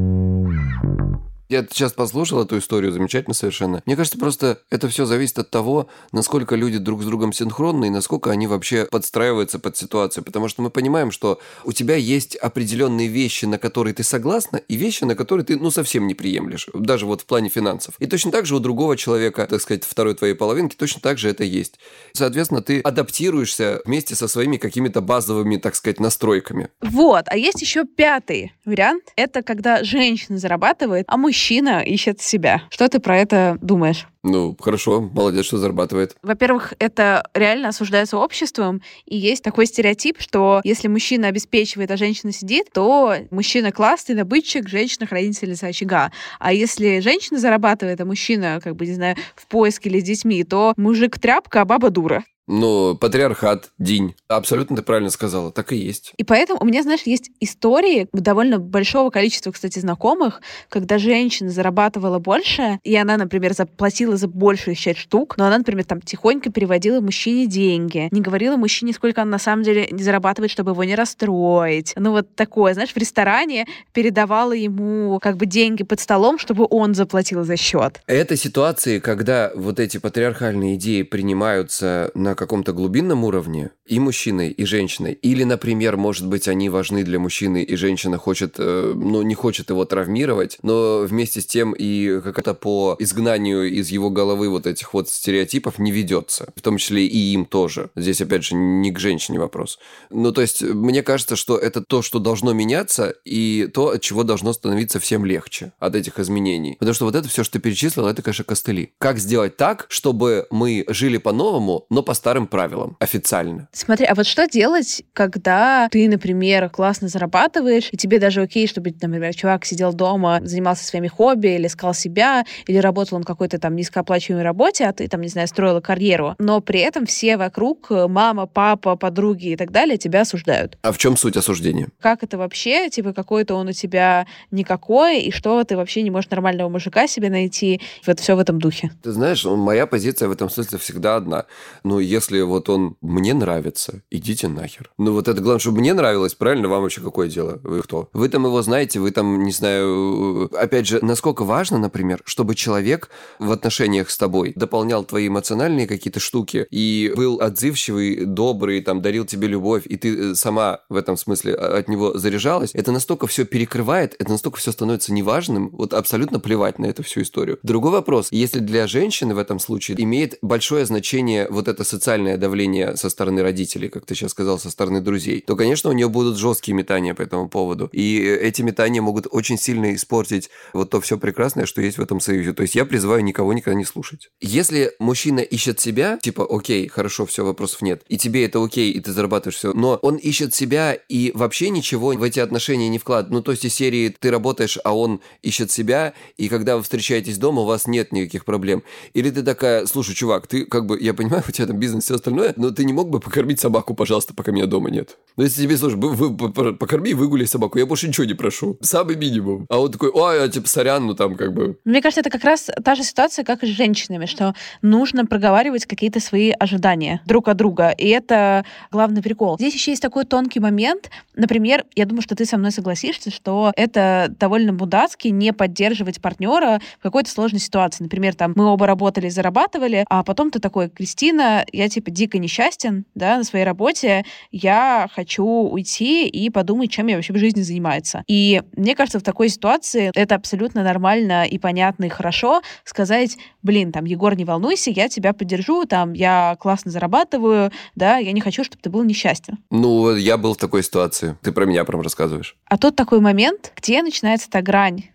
Я сейчас послушал эту историю, замечательно совершенно. Мне кажется, просто это все зависит от того, насколько люди друг с другом синхронны и насколько они вообще подстраиваются под ситуацию. Потому что мы понимаем, что у тебя есть определенные вещи, на которые ты согласна, и вещи, на которые ты, ну, совсем не приемлешь. Даже вот в плане финансов. И точно так же у другого человека, так сказать, второй твоей половинки, точно так же это есть. Соответственно, ты адаптируешься вместе со своими какими-то базовыми, так сказать, настройками. Вот. А есть еще пятый вариант. Это когда женщина зарабатывает, а мужчина Мужчина ищет себя. Что ты про это думаешь? Ну, хорошо, молодец, что зарабатывает. Во-первых, это реально осуждается обществом, и есть такой стереотип, что если мужчина обеспечивает, а женщина сидит, то мужчина классный добытчик, женщина хранительница очага. А если женщина зарабатывает, а мужчина, как бы, не знаю, в поиске или с детьми, то мужик тряпка, а баба дура. Ну, патриархат, день. Абсолютно ты правильно сказала, так и есть. И поэтому у меня, знаешь, есть истории довольно большого количества, кстати, знакомых, когда женщина зарабатывала больше, и она, например, заплатила за большую часть штук, но она, например, там тихонько переводила мужчине деньги, не говорила мужчине, сколько она на самом деле не зарабатывает, чтобы его не расстроить. Ну вот такое, знаешь, в ресторане передавала ему как бы деньги под столом, чтобы он заплатил за счет. Это ситуации, когда вот эти патриархальные идеи принимаются на каком-то глубинном уровне и мужчиной, и женщиной. Или, например, может быть, они важны для мужчины, и женщина хочет, ну, не хочет его травмировать, но вместе с тем и как-то по изгнанию из его головы вот этих вот стереотипов не ведется. В том числе и им тоже. Здесь, опять же, не к женщине вопрос. Ну, то есть, мне кажется, что это то, что должно меняться, и то, от чего должно становиться всем легче от этих изменений. Потому что вот это все, что ты перечислил, это, конечно, костыли. Как сделать так, чтобы мы жили по-новому, но по старым правилам, официально? Смотри, а вот что делать, когда ты, например, классно зарабатываешь, и тебе даже окей, чтобы, например, чувак сидел дома, занимался своими хобби, или искал себя, или работал он в какой-то там низкооплачиваемой работе, а ты там, не знаю, строила карьеру, но при этом все вокруг, мама, папа, подруги и так далее, тебя осуждают. А в чем суть осуждения? Как это вообще? Типа, какой-то он у тебя никакой, и что ты вообще не можешь нормального мужика себе найти? Вот все в этом духе. Ты знаешь, моя позиция в этом смысле всегда одна. Ну, если вот он мне нравится, идите нахер. Ну, вот это главное, чтобы мне нравилось, правильно? Вам вообще какое дело? Вы кто? Вы там его знаете, вы там, не знаю... Опять же, насколько важно, например, чтобы человек в отношениях с тобой дополнял твои эмоциональные какие-то штуки и был отзывчивый, добрый, там, дарил тебе любовь, и ты сама в этом смысле от него заряжалась. Это настолько все перекрывает, это настолько все становится неважным, вот абсолютно плевать на эту всю историю. Другой вопрос, если для женщины в этом случае имеет большое значение вот это социальное давление со стороны родителей, как ты сейчас сказал, со стороны друзей, то, конечно, у нее будут жесткие метания по этому поводу. И эти метания могут очень сильно испортить вот то все прекрасное, что есть в этом союзе. То есть я призываю никого никогда не слушать. Если мужчина ищет себя, типа, окей, хорошо, все, вопросов нет, и тебе это окей, и ты зарабатываешь все, но он ищет себя и вообще ничего в эти отношения не вкладывает. Ну, то есть из серии ты работаешь, а он ищет себя, и когда вы встречаетесь дома, у вас нет никаких проблем. Или ты такая, слушай, чувак, ты как бы, я понимаю, у тебя там бизнес, все остальное, но ты не мог бы покормить собаку, пожалуйста, пока меня дома нет? Ну, если тебе, слушай, вы, вы, покорми и выгуляй собаку, я больше ничего не прошу. Самый минимум. А он такой, ой, я типа, сорян, ну там как бы... Мне кажется, это как раз та же ситуация, как и с женщинами, что нужно проговаривать какие-то свои ожидания друг от друга. И это главный прикол. Здесь еще есть такой тонкий момент. Например, я думаю, что ты со мной согласишься, что это довольно мудацки не поддерживать партнера в какой-то сложной ситуации. Например, там мы оба работали, зарабатывали, а потом ты такой, Кристина, я типа дико несчастен, да, на своей работе, я хочу уйти и подумать, чем я вообще в жизни занимается. И мне кажется, в такой ситуации это абсолютно нормально и понятно, и хорошо сказать, блин, там, Егор, не волнуйся, я тебя поддержу, там, я классно зарабатываю, да, я не хочу, чтобы ты был несчастен. Ну, я был в такой ситуации. Ты про меня прям рассказываешь. А тут такой момент, где начинается та грань,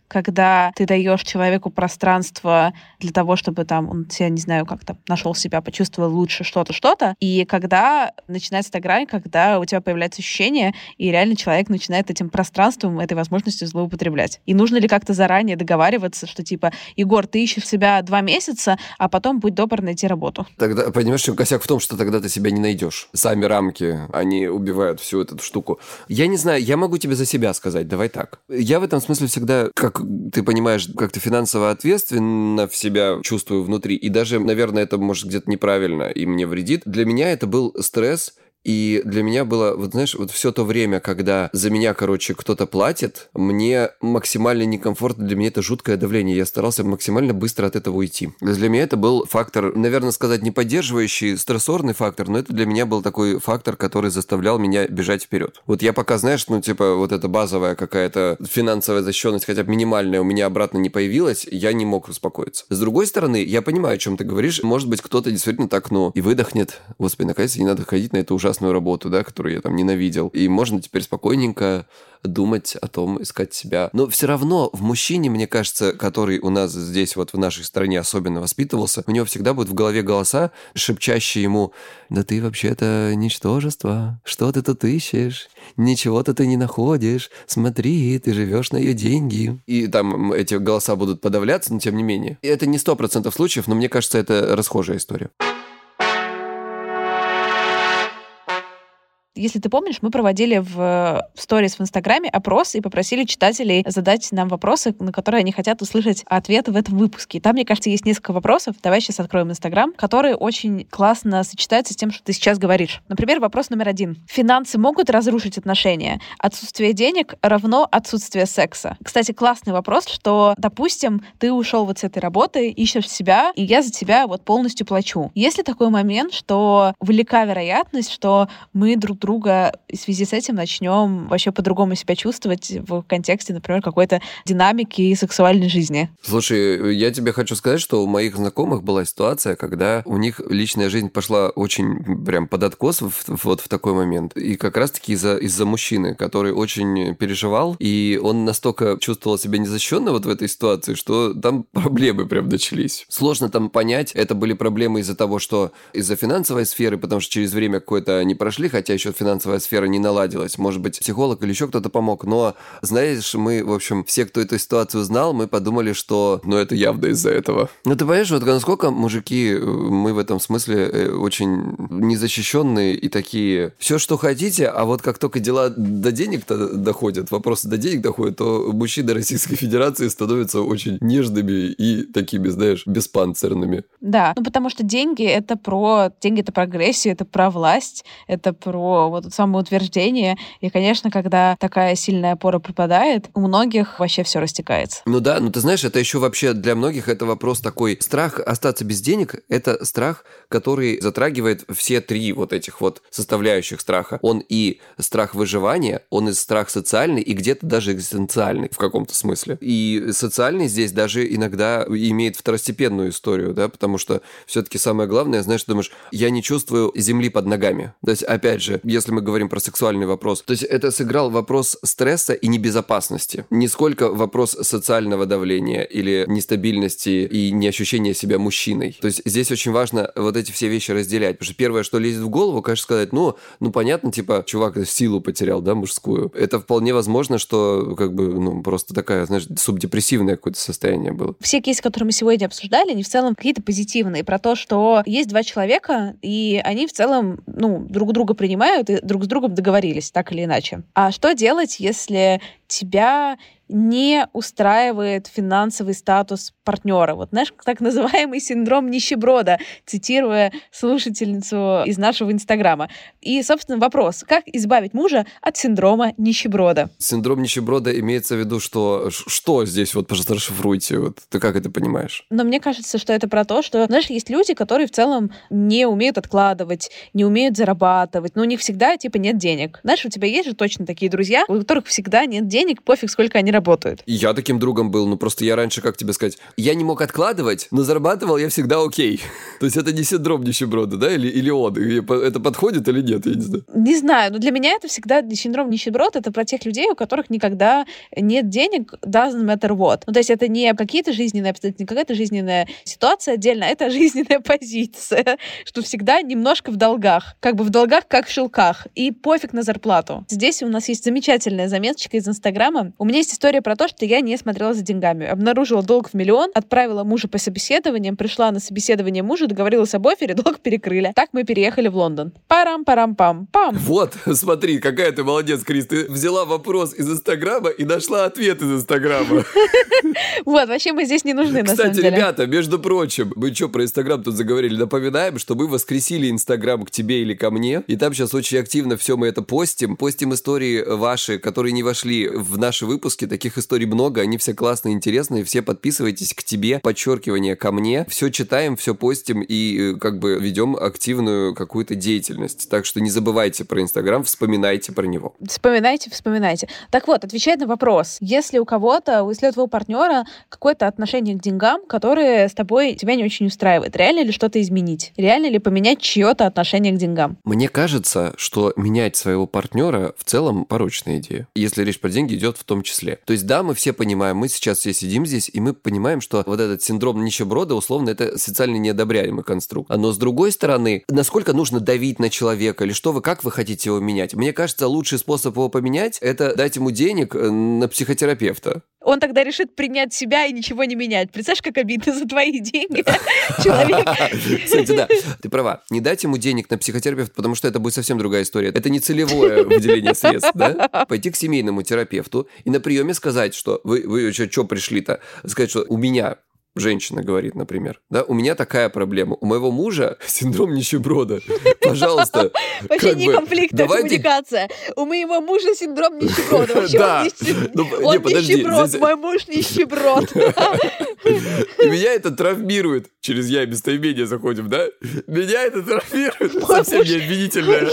когда ты даешь человеку пространство для того, чтобы там он себя, не знаю, как-то нашел себя, почувствовал лучше что-то, что-то. И когда начинается та грань, когда у тебя появляется ощущение, и реально человек начинает этим пространством, этой возможностью злоупотреблять. И нужно ли как-то заранее договариваться, что типа, Егор, ты ищешь себя два месяца, а потом будь добр найти работу. Тогда, понимаешь, что косяк в том, что тогда ты себя не найдешь. Сами рамки, они убивают всю эту штуку. Я не знаю, я могу тебе за себя сказать, давай так. Я в этом смысле всегда, как ты понимаешь, как-то финансово ответственно в себя чувствую внутри. И даже, наверное, это может где-то неправильно и мне вредит. Для меня это был стресс. И для меня было, вот знаешь, вот все то время, когда за меня, короче, кто-то платит, мне максимально некомфортно, для меня это жуткое давление. Я старался максимально быстро от этого уйти. Для меня это был фактор, наверное, сказать, не поддерживающий, стрессорный фактор, но это для меня был такой фактор, который заставлял меня бежать вперед. Вот я пока, знаешь, ну, типа, вот эта базовая какая-то финансовая защищенность, хотя бы минимальная, у меня обратно не появилась, я не мог успокоиться. С другой стороны, я понимаю, о чем ты говоришь. Может быть, кто-то действительно так, ну, и выдохнет. Господи, наконец-то не надо ходить на эту ужасную работу, да, которую я там ненавидел. И можно теперь спокойненько думать о том, искать себя. Но все равно в мужчине, мне кажется, который у нас здесь вот в нашей стране особенно воспитывался, у него всегда будут в голове голоса, шепчащие ему: да ты вообще-то ничтожество, что ты тут ищешь, ничего-то ты не находишь, смотри, ты живешь на ее деньги. И там эти голоса будут подавляться, но тем не менее. И это не сто процентов случаев, но мне кажется, это расхожая история. Если ты помнишь, мы проводили в сторис в Инстаграме опрос и попросили читателей задать нам вопросы, на которые они хотят услышать ответы в этом выпуске. И там, мне кажется, есть несколько вопросов. Давай сейчас откроем Инстаграм, которые очень классно сочетаются с тем, что ты сейчас говоришь. Например, вопрос номер один. Финансы могут разрушить отношения? Отсутствие денег равно отсутствие секса. Кстати, классный вопрос, что, допустим, ты ушел вот с этой работы, ищешь себя, и я за тебя вот полностью плачу. Есть ли такой момент, что велика вероятность, что мы друг друга друга, и в связи с этим начнем вообще по-другому себя чувствовать в контексте, например, какой-то динамики и сексуальной жизни? Слушай, я тебе хочу сказать, что у моих знакомых была ситуация, когда у них личная жизнь пошла очень прям под откос в, вот в такой момент. И как раз-таки из-за, из-за мужчины, который очень переживал, и он настолько чувствовал себя незащищенно вот в этой ситуации, что там проблемы прям начались. Сложно там понять, это были проблемы из-за того, что из-за финансовой сферы, потому что через время какое-то они прошли, хотя еще финансовая сфера не наладилась. Может быть, психолог или еще кто-то помог. Но, знаешь, мы, в общем, все, кто эту ситуацию знал, мы подумали, что, ну, это явно из-за этого. Ну, ты понимаешь, вот насколько мужики, мы в этом смысле очень незащищенные и такие, все, что хотите, а вот как только дела до денег-то доходят, вопросы до денег доходят, то мужчины Российской Федерации становятся очень нежными и такими, знаешь, беспанцирными. Да, ну, потому что деньги — это про... Деньги — это про агрессию, это про власть, это про вот самоутверждение. И, конечно, когда такая сильная опора пропадает, у многих вообще все растекается. Ну да, ну ты знаешь, это еще вообще для многих это вопрос такой. Страх остаться без денег – это страх, который затрагивает все три вот этих вот составляющих страха. Он и страх выживания, он и страх социальный, и где-то даже экзистенциальный в каком-то смысле. И социальный здесь даже иногда имеет второстепенную историю, да, потому что все-таки самое главное, знаешь, ты думаешь, я не чувствую земли под ногами. То есть, опять же, если мы говорим про сексуальный вопрос, то есть это сыграл вопрос стресса и небезопасности. Не сколько вопрос социального давления или нестабильности и неощущения себя мужчиной. То есть здесь очень важно вот эти все вещи разделять. Потому что первое, что лезет в голову, конечно, сказать, ну, ну понятно, типа, чувак силу потерял, да, мужскую. Это вполне возможно, что как бы, ну, просто такая, знаешь, субдепрессивное какое-то состояние было. Все кейсы, которые мы сегодня обсуждали, они в целом какие-то позитивные. Про то, что есть два человека, и они в целом, ну, друг друга принимают и друг с другом договорились, так или иначе. А что делать, если тебя не устраивает финансовый статус партнера? Вот, знаешь, так называемый синдром нищеброда, цитируя слушательницу из нашего Инстаграма. И, собственно, вопрос, как избавить мужа от синдрома нищеброда? Синдром нищеброда имеется в виду, что что здесь, вот, пожалуйста, расшифруйте, вот, ты как это понимаешь? Но мне кажется, что это про то, что, знаешь, есть люди, которые в целом не умеют откладывать, не умеют зарабатывать, но у них всегда, типа, нет денег. Знаешь, у тебя есть же точно такие друзья, у которых всегда нет денег, денег, пофиг, сколько они работают. И я таким другом был, ну просто я раньше, как тебе сказать, я не мог откладывать, но зарабатывал я всегда окей. То есть это не синдром нищеброда, да, или, или он? Это подходит или нет, я не знаю. Не знаю, но для меня это всегда синдром нищеброда, это про тех людей, у которых никогда нет денег, doesn't matter what. Ну, то есть это не какие-то жизненные обстоятельства, не какая-то жизненная ситуация отдельно, это жизненная позиция, что всегда немножко в долгах. Как бы в долгах, как в шелках. И пофиг на зарплату. Здесь у нас есть замечательная заметочка из Инстаграма. У меня есть история про то, что я не смотрела за деньгами. Обнаружила долг в миллион, отправила мужа по собеседованиям, пришла на собеседование мужа, договорилась об оффере, долг перекрыли. Так мы переехали в Лондон. Парам-парам-пам-пам. Вот, смотри, какая ты молодец, Крис. Ты взяла вопрос из Инстаграма и нашла ответ из Инстаграма. Вот, вообще мы здесь не нужны, на самом деле. Кстати, ребята, между прочим, мы что, про Инстаграм тут заговорили? Напоминаем, что мы воскресили Инстаграм к тебе или ко мне, и там сейчас очень активно все мы это постим. Постим истории ваши, которые не вошли в наши выпуски. Таких историй много, они все классные, интересные. Все подписывайтесь к тебе, подчеркивание ко мне. Все читаем, все постим и как бы ведем активную какую-то деятельность. Так что не забывайте про Инстаграм, вспоминайте про него. Вспоминайте, вспоминайте. Так вот, отвечая на вопрос. Если у кого-то, если у твоего партнера какое-то отношение к деньгам, которое с тобой тебя не очень устраивает, реально ли что-то изменить? Реально ли поменять чье-то отношение к деньгам? Мне кажется, что менять своего партнера в целом порочная идея. Если речь про деньги идет в том числе. То есть да, мы все понимаем, мы сейчас все сидим здесь, и мы понимаем, что вот этот синдром нищеброда, условно, это социально неодобряемый конструкт. Но с другой стороны, насколько нужно давить на человека, или что вы, как вы хотите его менять? Мне кажется, лучший способ его поменять – это дать ему денег на психотерапевта. Он тогда решит принять себя и ничего не менять. Представляешь, как обидно за твои деньги человек. Кстати, да, ты права. Не дать ему денег на психотерапевта, потому что это будет совсем другая история. Это не целевое выделение средств, да? Пойти к семейному терапевту и на приеме сказать, что вы, вы что пришли-то? Сказать, что у меня... Женщина говорит, например, да, у меня такая проблема, у моего мужа синдром нищеброда, пожалуйста. Вообще не конфликтная коммуникация. У моего мужа синдром нищеброда. Вообще он нищеброд, мой муж нищеброд. И меня это травмирует. Через я и местоимение заходим, да? Меня это травмирует. Совсем не обвинительное.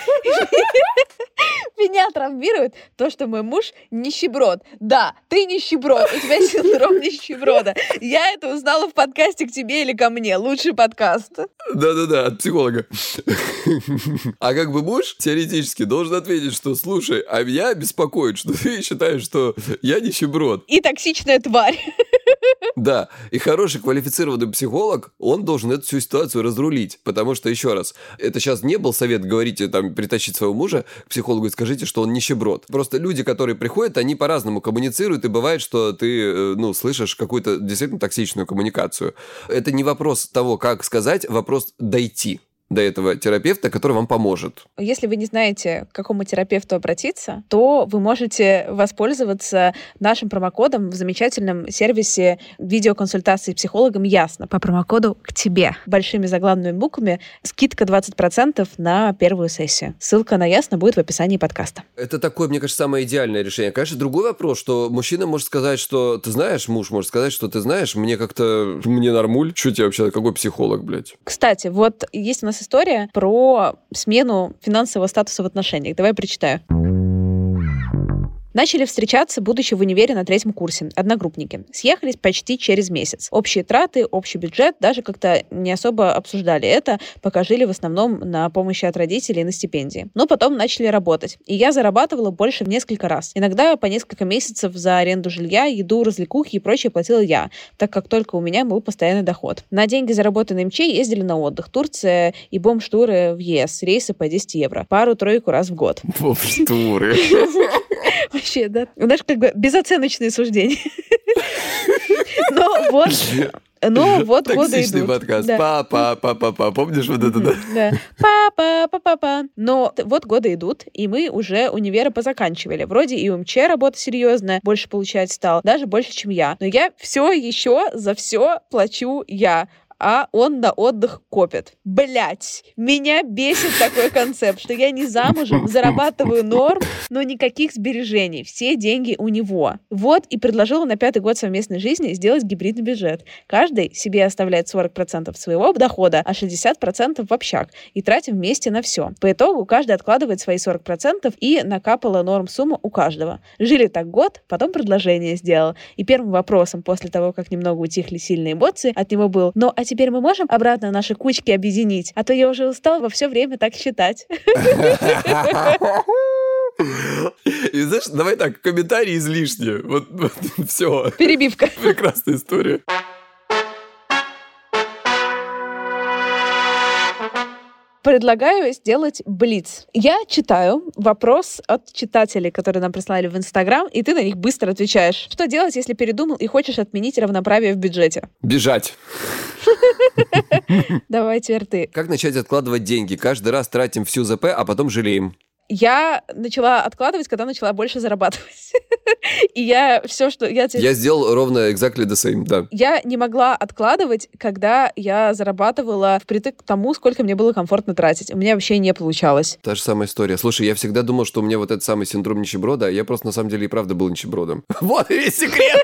Меня травмирует то, что мой муж нищеброд. Да, ты нищеброд, у тебя синдром нищеброда. Я это узнала в подкасте «К тебе или ко мне». Лучший подкаст. Да-да-да, от психолога. А как бы муж теоретически должен ответить, что слушай, а меня беспокоит, что ты считаешь, что я нищеброд. И токсичная тварь. Да, и хороший квалифицированный психолог, он должен эту всю ситуацию разрулить, потому что, еще раз, это сейчас не был совет, говорите, там, притащить своего мужа к психологу и скажите, что он нищеброд. Просто люди, которые приходят, они по-разному коммуницируют, и бывает, что ты, ну, слышишь какую-то действительно токсичную коммуникацию. Это не вопрос того, как сказать, вопрос дойти до этого терапевта, который вам поможет. Если вы не знаете, к какому терапевту обратиться, то вы можете воспользоваться нашим промокодом в замечательном сервисе видеоконсультации с психологом «Ясно» по промокоду «К тебе». Большими заглавными буквами скидка двадцать процентов на первую сессию. Ссылка на «Ясно» будет в описании подкаста. Это такое, мне кажется, самое идеальное решение. Конечно, другой вопрос, что мужчина может сказать, что ты знаешь, муж может сказать, что ты знаешь, мне как-то, мне нормуль. Что тебе вообще, какой психолог, блядь? Кстати, вот есть у нас история про смену финансового статуса в отношениях. Давай прочитаю. Начали встречаться, будучи в универе на третьем курсе. Одногруппники. Съехались почти через месяц. Общие траты, общий бюджет даже как-то не особо обсуждали это, пока жили в основном на помощи от родителей и на стипендии. Но потом начали работать. И я зарабатывала больше в несколько раз. Иногда по несколько месяцев за аренду жилья, еду, развлекухи и прочее платила я, так как только у меня был постоянный доход. На деньги, заработанные МЧ, ездили на отдых. Турция и бомж-туры в ЕС. Рейсы по десять евро. Пару-тройку раз в год. Бомж-туры. Вообще, да. У нас как бы безоценочные суждения. Но вот... Но вот годы идут. Подкаст. Да. Па-па-па-па-па. Помнишь вот это, да? Да. Па-па-па-па-па. Но вот годы идут, и мы уже универы позаканчивали. Вроде и у МЧ работа серьезная, больше получать стал, даже больше, чем я. Но я все еще за все плачу я. а он на отдых копит. Блять, меня бесит такой концепт, что я не замужем, зарабатываю норм, но никаких сбережений. Все деньги у него. Вот и предложила на пятый год совместной жизни сделать гибридный бюджет. Каждый себе оставляет сорок процентов своего дохода, а шестьдесят процентов в общак. И тратим вместе на все. По итогу каждый откладывает свои сорок процентов и накапала норм сумма у каждого. Жили так год, потом предложение сделал. И первым вопросом после того, как немного утихли сильные эмоции, от него был: ну, а теперь мы можем обратно наши кучки объединить? А то я уже устал во все время так считать. И знаешь, давай так, комментарии излишние. Вот, вот все. Перебивка. Прекрасная история. Предлагаю сделать блиц. Я читаю вопрос от читателей, которые нам прислали в Инстаграм, и ты на них быстро отвечаешь. Что делать, если передумал и хочешь отменить равноправие в бюджете? Бежать. Давай теперь ты. Как начать откладывать деньги? Каждый раз тратим всю ЗП, а потом жалеем. Я начала откладывать, когда начала больше зарабатывать. И я все, что... Я, я сделал ровно exactly the same, да. Я не могла откладывать, когда я зарабатывала впритык к тому, сколько мне было комфортно тратить. У меня вообще не получалось. Та же самая история. Слушай, я всегда думал, что у меня вот этот самый синдром нищеброда, а я просто на самом деле и правда был нищебродом. Вот и весь секрет!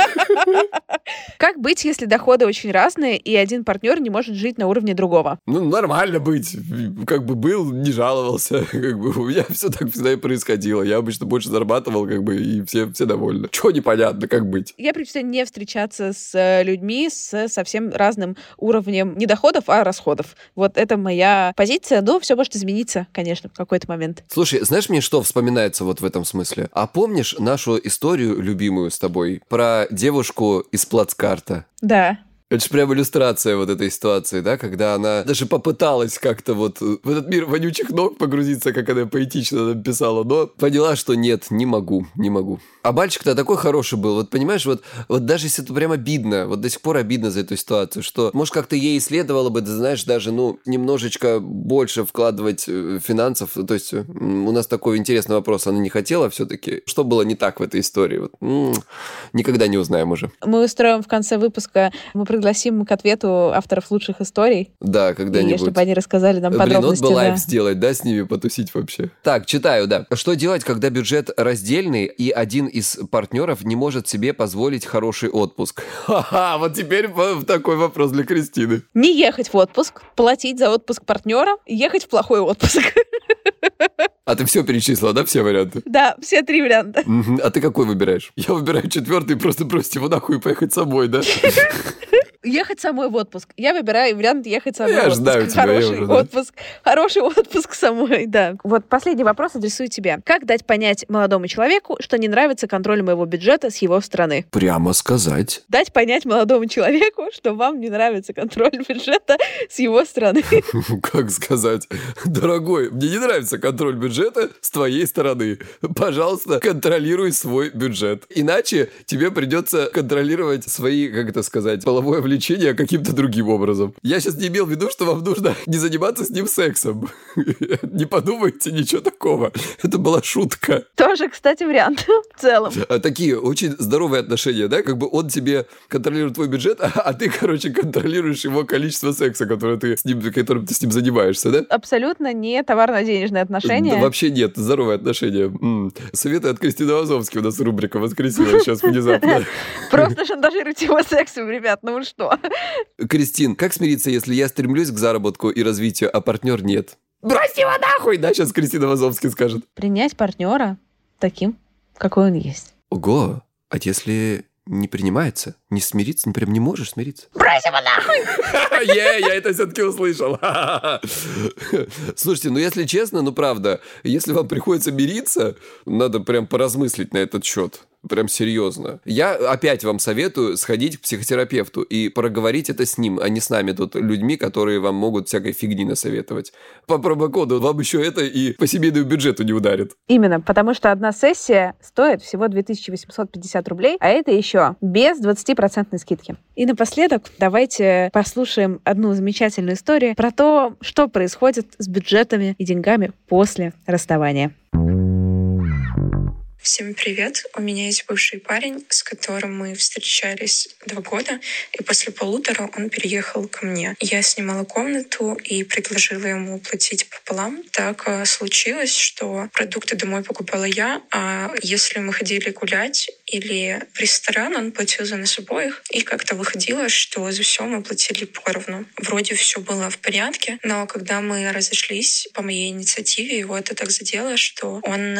Как быть, если доходы очень разные, и один партнер не может жить на уровне другого? Ну, нормально быть. Как бы был, не жаловался. Как бы у меня все так всегда и происходило. Я обычно больше зарабатывал, как бы, и все, все довольны. Чего непонятно, как быть? Я предпочитаю не встречаться с людьми с совсем разным уровнем не доходов, а расходов. Вот это моя позиция, но все может измениться, конечно, в какой-то момент. Слушай, знаешь, мне что вспоминается вот в этом смысле? А помнишь нашу историю любимую с тобой про девушку из плацкарта? Да. Это же прям иллюстрация вот этой ситуации, да, когда она даже попыталась как-то вот в этот мир вонючих ног погрузиться, как она поэтично написала, но поняла, что нет, не могу, не могу. А мальчик-то такой хороший был, вот понимаешь, вот, вот даже если это прям обидно, вот до сих пор обидно за эту ситуацию, что, может, как-то ей следовало бы, ты знаешь, даже, ну, немножечко больше вкладывать финансов, то есть у нас такой интересный вопрос, она не хотела все-таки, что было не так в этой истории, вот, м-м, никогда не узнаем уже. Мы устроим в конце выпуска, мы пригласим к ответу авторов лучших историй. Да, когда-нибудь. И чтобы они рассказали нам Блин, подробности. Блин, вот бы да. лайв сделать, да, с ними потусить вообще. Так, читаю, да. Что делать, когда бюджет раздельный, и один из партнеров не может себе позволить хороший отпуск? Ха-ха, вот теперь такой вопрос для Кристины. Не ехать в отпуск, платить за отпуск партнера, ехать в плохой отпуск. А ты все перечислила, да, все варианты? Да, все три варианта. А ты какой выбираешь? Я выбираю четвертый, просто бросить его нахуй и поехать с собой, да? Ехать самой в отпуск. Я выбираю вариант ехать самой я в отпуск. Знаю тебя, Хороший я уже, отпуск. Да. Хороший отпуск самой, да. Вот последний вопрос адресую тебе. Как дать понять молодому человеку, что не нравится контроль моего бюджета с его стороны? Прямо сказать. Дать понять молодому человеку, что вам не нравится контроль бюджета с его стороны. Как сказать? Дорогой, мне не нравится контроль бюджета с твоей стороны. Пожалуйста, контролируй свой бюджет. Иначе тебе придется контролировать свои, как это сказать, половое влияние лечение каким-то другим образом. Я сейчас не имел в виду, что вам нужно не заниматься с ним сексом. Не подумайте ничего такого. Это была шутка. Тоже, кстати, вариант в целом. Такие очень здоровые отношения, да? Как бы он тебе контролирует твой бюджет, а ты, короче, контролируешь его количество секса, которое ты с ним, которым ты с ним занимаешься, да? Абсолютно не товарно-денежные отношения. Да, вообще нет, здоровые отношения. М-м. Советы от Кристины Вазовски у нас рубрика воскресила сейчас внезапно. Просто шантажируйте его сексом, ребят, ну вы что? Кристин, как смириться, если я стремлюсь к заработку и развитию, а партнер нет? Брось его нахуй! Да, сейчас Кристина Вазовски скажет. Принять партнера таким, какой он есть. Ого, а если не принимается, не смириться, не прям не можешь смириться? Брось его нахуй! Е, я это все-таки услышал. Слушайте, ну если честно, ну правда, если вам приходится мириться, надо прям поразмыслить на этот счет. Прям серьезно. Я опять вам советую сходить к психотерапевту и проговорить это с ним, а не с нами тут людьми, которые вам могут всякой фигни насоветовать. По промокоду вам еще это и по семейному бюджету не ударит. Именно, потому что одна сессия стоит всего две тысячи восемьсот пятьдесят рублей, а это еще без двадцатипроцентной скидки. И напоследок давайте послушаем одну замечательную историю про то, что происходит с бюджетами и деньгами после расставания. Всем привет. У меня есть бывший парень, с которым мы встречались два года, и после полутора он переехал ко мне. Я снимала комнату и предложила ему платить пополам. Так случилось, что продукты домой покупала я, а если мы ходили гулять или в ресторан, он платил за нас обоих. И как-то выходило, что за все мы платили поровну. Вроде все было в порядке, но когда мы разошлись по моей инициативе, его это так задело, что он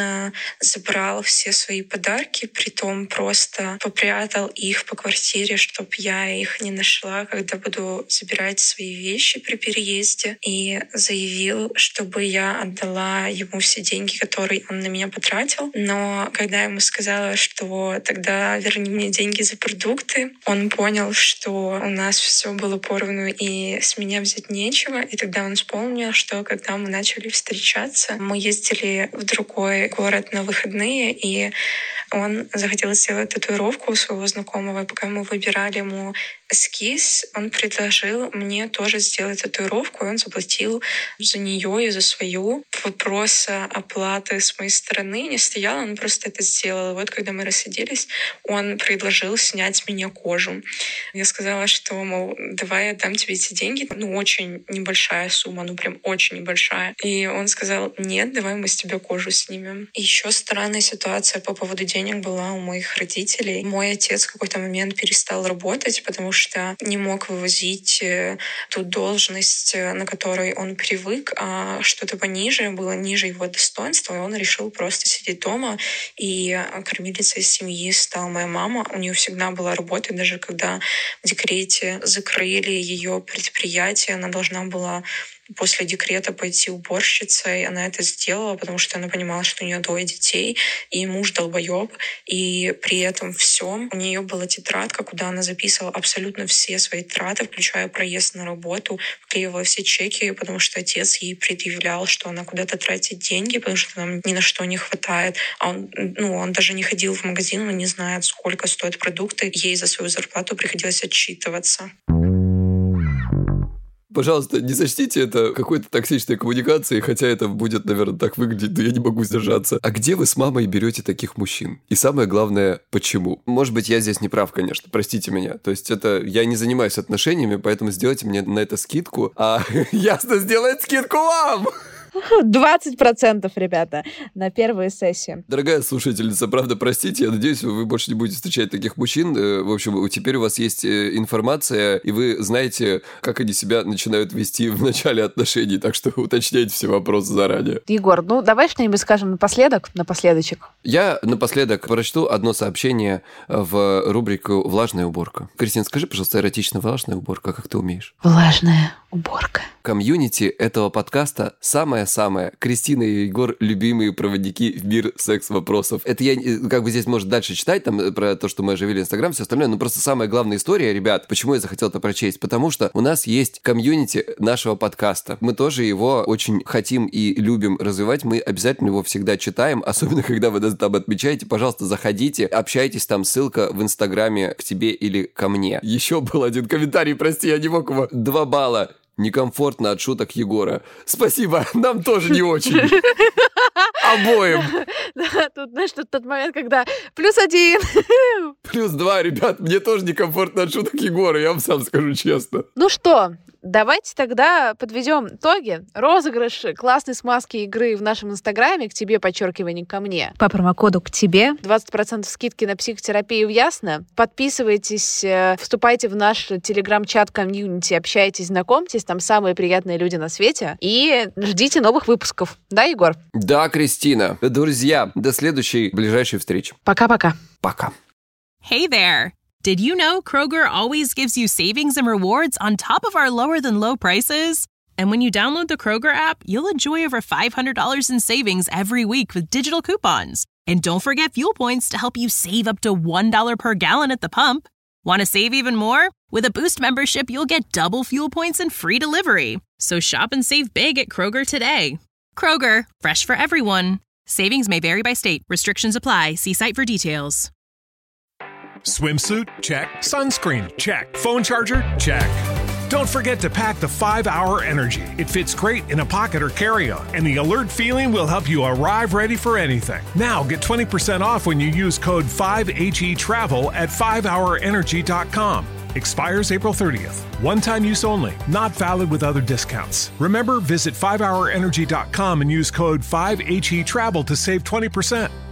забрал все свои подарки, притом просто попрятал их по квартире, чтобы я их не нашла, когда буду забирать свои вещи при переезде, и заявил, чтобы я отдала ему все деньги, которые он на меня потратил. Но когда я ему сказала, что тогда верни мне деньги за продукты, он понял, что у нас все было поровну и с меня взять нечего. И тогда он вспомнил, что когда мы начали встречаться, мы ездили в другой город на выходные, и он захотел сделать татуировку у своего знакомого. Пока мы выбирали ему эскиз, он предложил мне тоже сделать татуировку, и он заплатил за нее и за свою. Вопроса оплаты с моей стороны не стоял, он просто это сделал. И вот когда мы рассадились, он предложил снять с меня кожу. Я сказала, что, мол, давай я дам тебе эти деньги. Ну, очень небольшая сумма, ну прям очень небольшая. И он сказал, нет, давай мы с тебя кожу снимем. И еще странная ситуация по поводу денег была у моих родителей. Мой отец в какой-то момент перестал работать, потому что что не мог вывозить ту должность, на которой он привык, а что-то пониже, было ниже его достоинства, и он решил просто сидеть дома, и кормилицей семьи стала моя мама. У нее всегда была работа, даже когда в декрете закрыли ее предприятие, она должна была после декрета пойти уборщицей. Она это сделала, потому что она понимала, что у нее двое детей, и муж долбоеб. И при этом всем у нее была тетрадка, куда она записывала абсолютно все свои траты, включая проезд на работу, вклеивала все чеки, потому что отец ей предъявлял, что она куда-то тратит деньги, потому что нам ни на что не хватает. А он, ну, он даже не ходил в магазин, он не знает, сколько стоят продукты. Ей за свою зарплату приходилось отчитываться. Пожалуйста, не сочтите это какой-то токсичной коммуникацией, хотя это будет, наверное, так выглядеть, но я не могу сдержаться. А где вы с мамой берете таких мужчин? И самое главное, почему? Может быть, я здесь не прав, конечно, простите меня. То есть это я не занимаюсь отношениями, поэтому сделайте мне на это скидку, а ясно сделает скидку вам! двадцать процентов, ребята, на первые сессии. Дорогая слушательница, правда, простите, я надеюсь, вы больше не будете встречать таких мужчин. В общем, теперь у вас есть информация, и вы знаете, как они себя начинают вести в начале отношений, так что уточняйте все вопросы заранее. Егор, ну давай что-нибудь скажем напоследок, напоследочек. Я напоследок прочту одно сообщение в рубрику «Влажная уборка». Кристина, скажи, пожалуйста, эротично влажная уборка, как ты умеешь? Влажная уборка. Комьюнити этого подкаста самое-самое. Кристина и Егор — любимые проводники в мир секс-вопросов. Это я как бы здесь, может, дальше читать там про то, что мы оживили Инстаграм, все остальное, но просто самая главная история, ребят, почему я захотел это прочесть? Потому что у нас есть комьюнити нашего подкаста. Мы тоже его очень хотим и любим развивать. Мы обязательно его всегда читаем, особенно когда вы нас там отмечаете. Пожалуйста, заходите, общайтесь там, ссылка в Инстаграме к тебе или ко мне. Еще был один комментарий, прости, я не мог его. Два балла. Некомфортно от шуток Егора. Спасибо, нам тоже не очень. Обоим. Да, тут, знаешь, тут тот момент, когда плюс один. Плюс два, ребят, мне тоже некомфортно от шуток Егора, я вам сам скажу честно. Ну что, давайте тогда подведем итоги. Розыгрыш классной смазки игры в нашем инстаграме «К тебе», подчеркивание, ко мне. По промокоду «К тебе». двадцать процентов скидки на психотерапию в Ясно. Подписывайтесь, вступайте в наш телеграм-чат комьюнити, общайтесь, знакомьтесь. Там самые приятные люди на свете. И ждите новых выпусков. Да, Егор? Да, Кристина. Друзья, до следующей ближайшей встречи. Пока-пока. Пока. Hey there! Did you know Kroger always gives you savings and rewards on top of our lower-than-low prices? And when you download the Kroger app, you'll enjoy over five hundred dollars in savings every week with digital coupons. And don't forget fuel points to help you save up to one dollar per gallon at the pump. Want to save even more? With a Boost membership, you'll get double fuel points and free delivery. So shop and save big at Kroger today. Kroger, fresh for everyone. Savings may vary by state. Restrictions apply. See site for details. Swimsuit? Check. Sunscreen? Check. Phone charger? Check. Don't forget to pack the five hour Energy. It fits great in a pocket or carry-on, and the alert feeling will help you arrive ready for anything. Now get twenty percent off when you use code five H E travel at five hour energy dot com. Expires April thirtieth. One-time use only. Not valid with other discounts. Remember, visit five hour energy dot com and use code five H E travel to save twenty percent.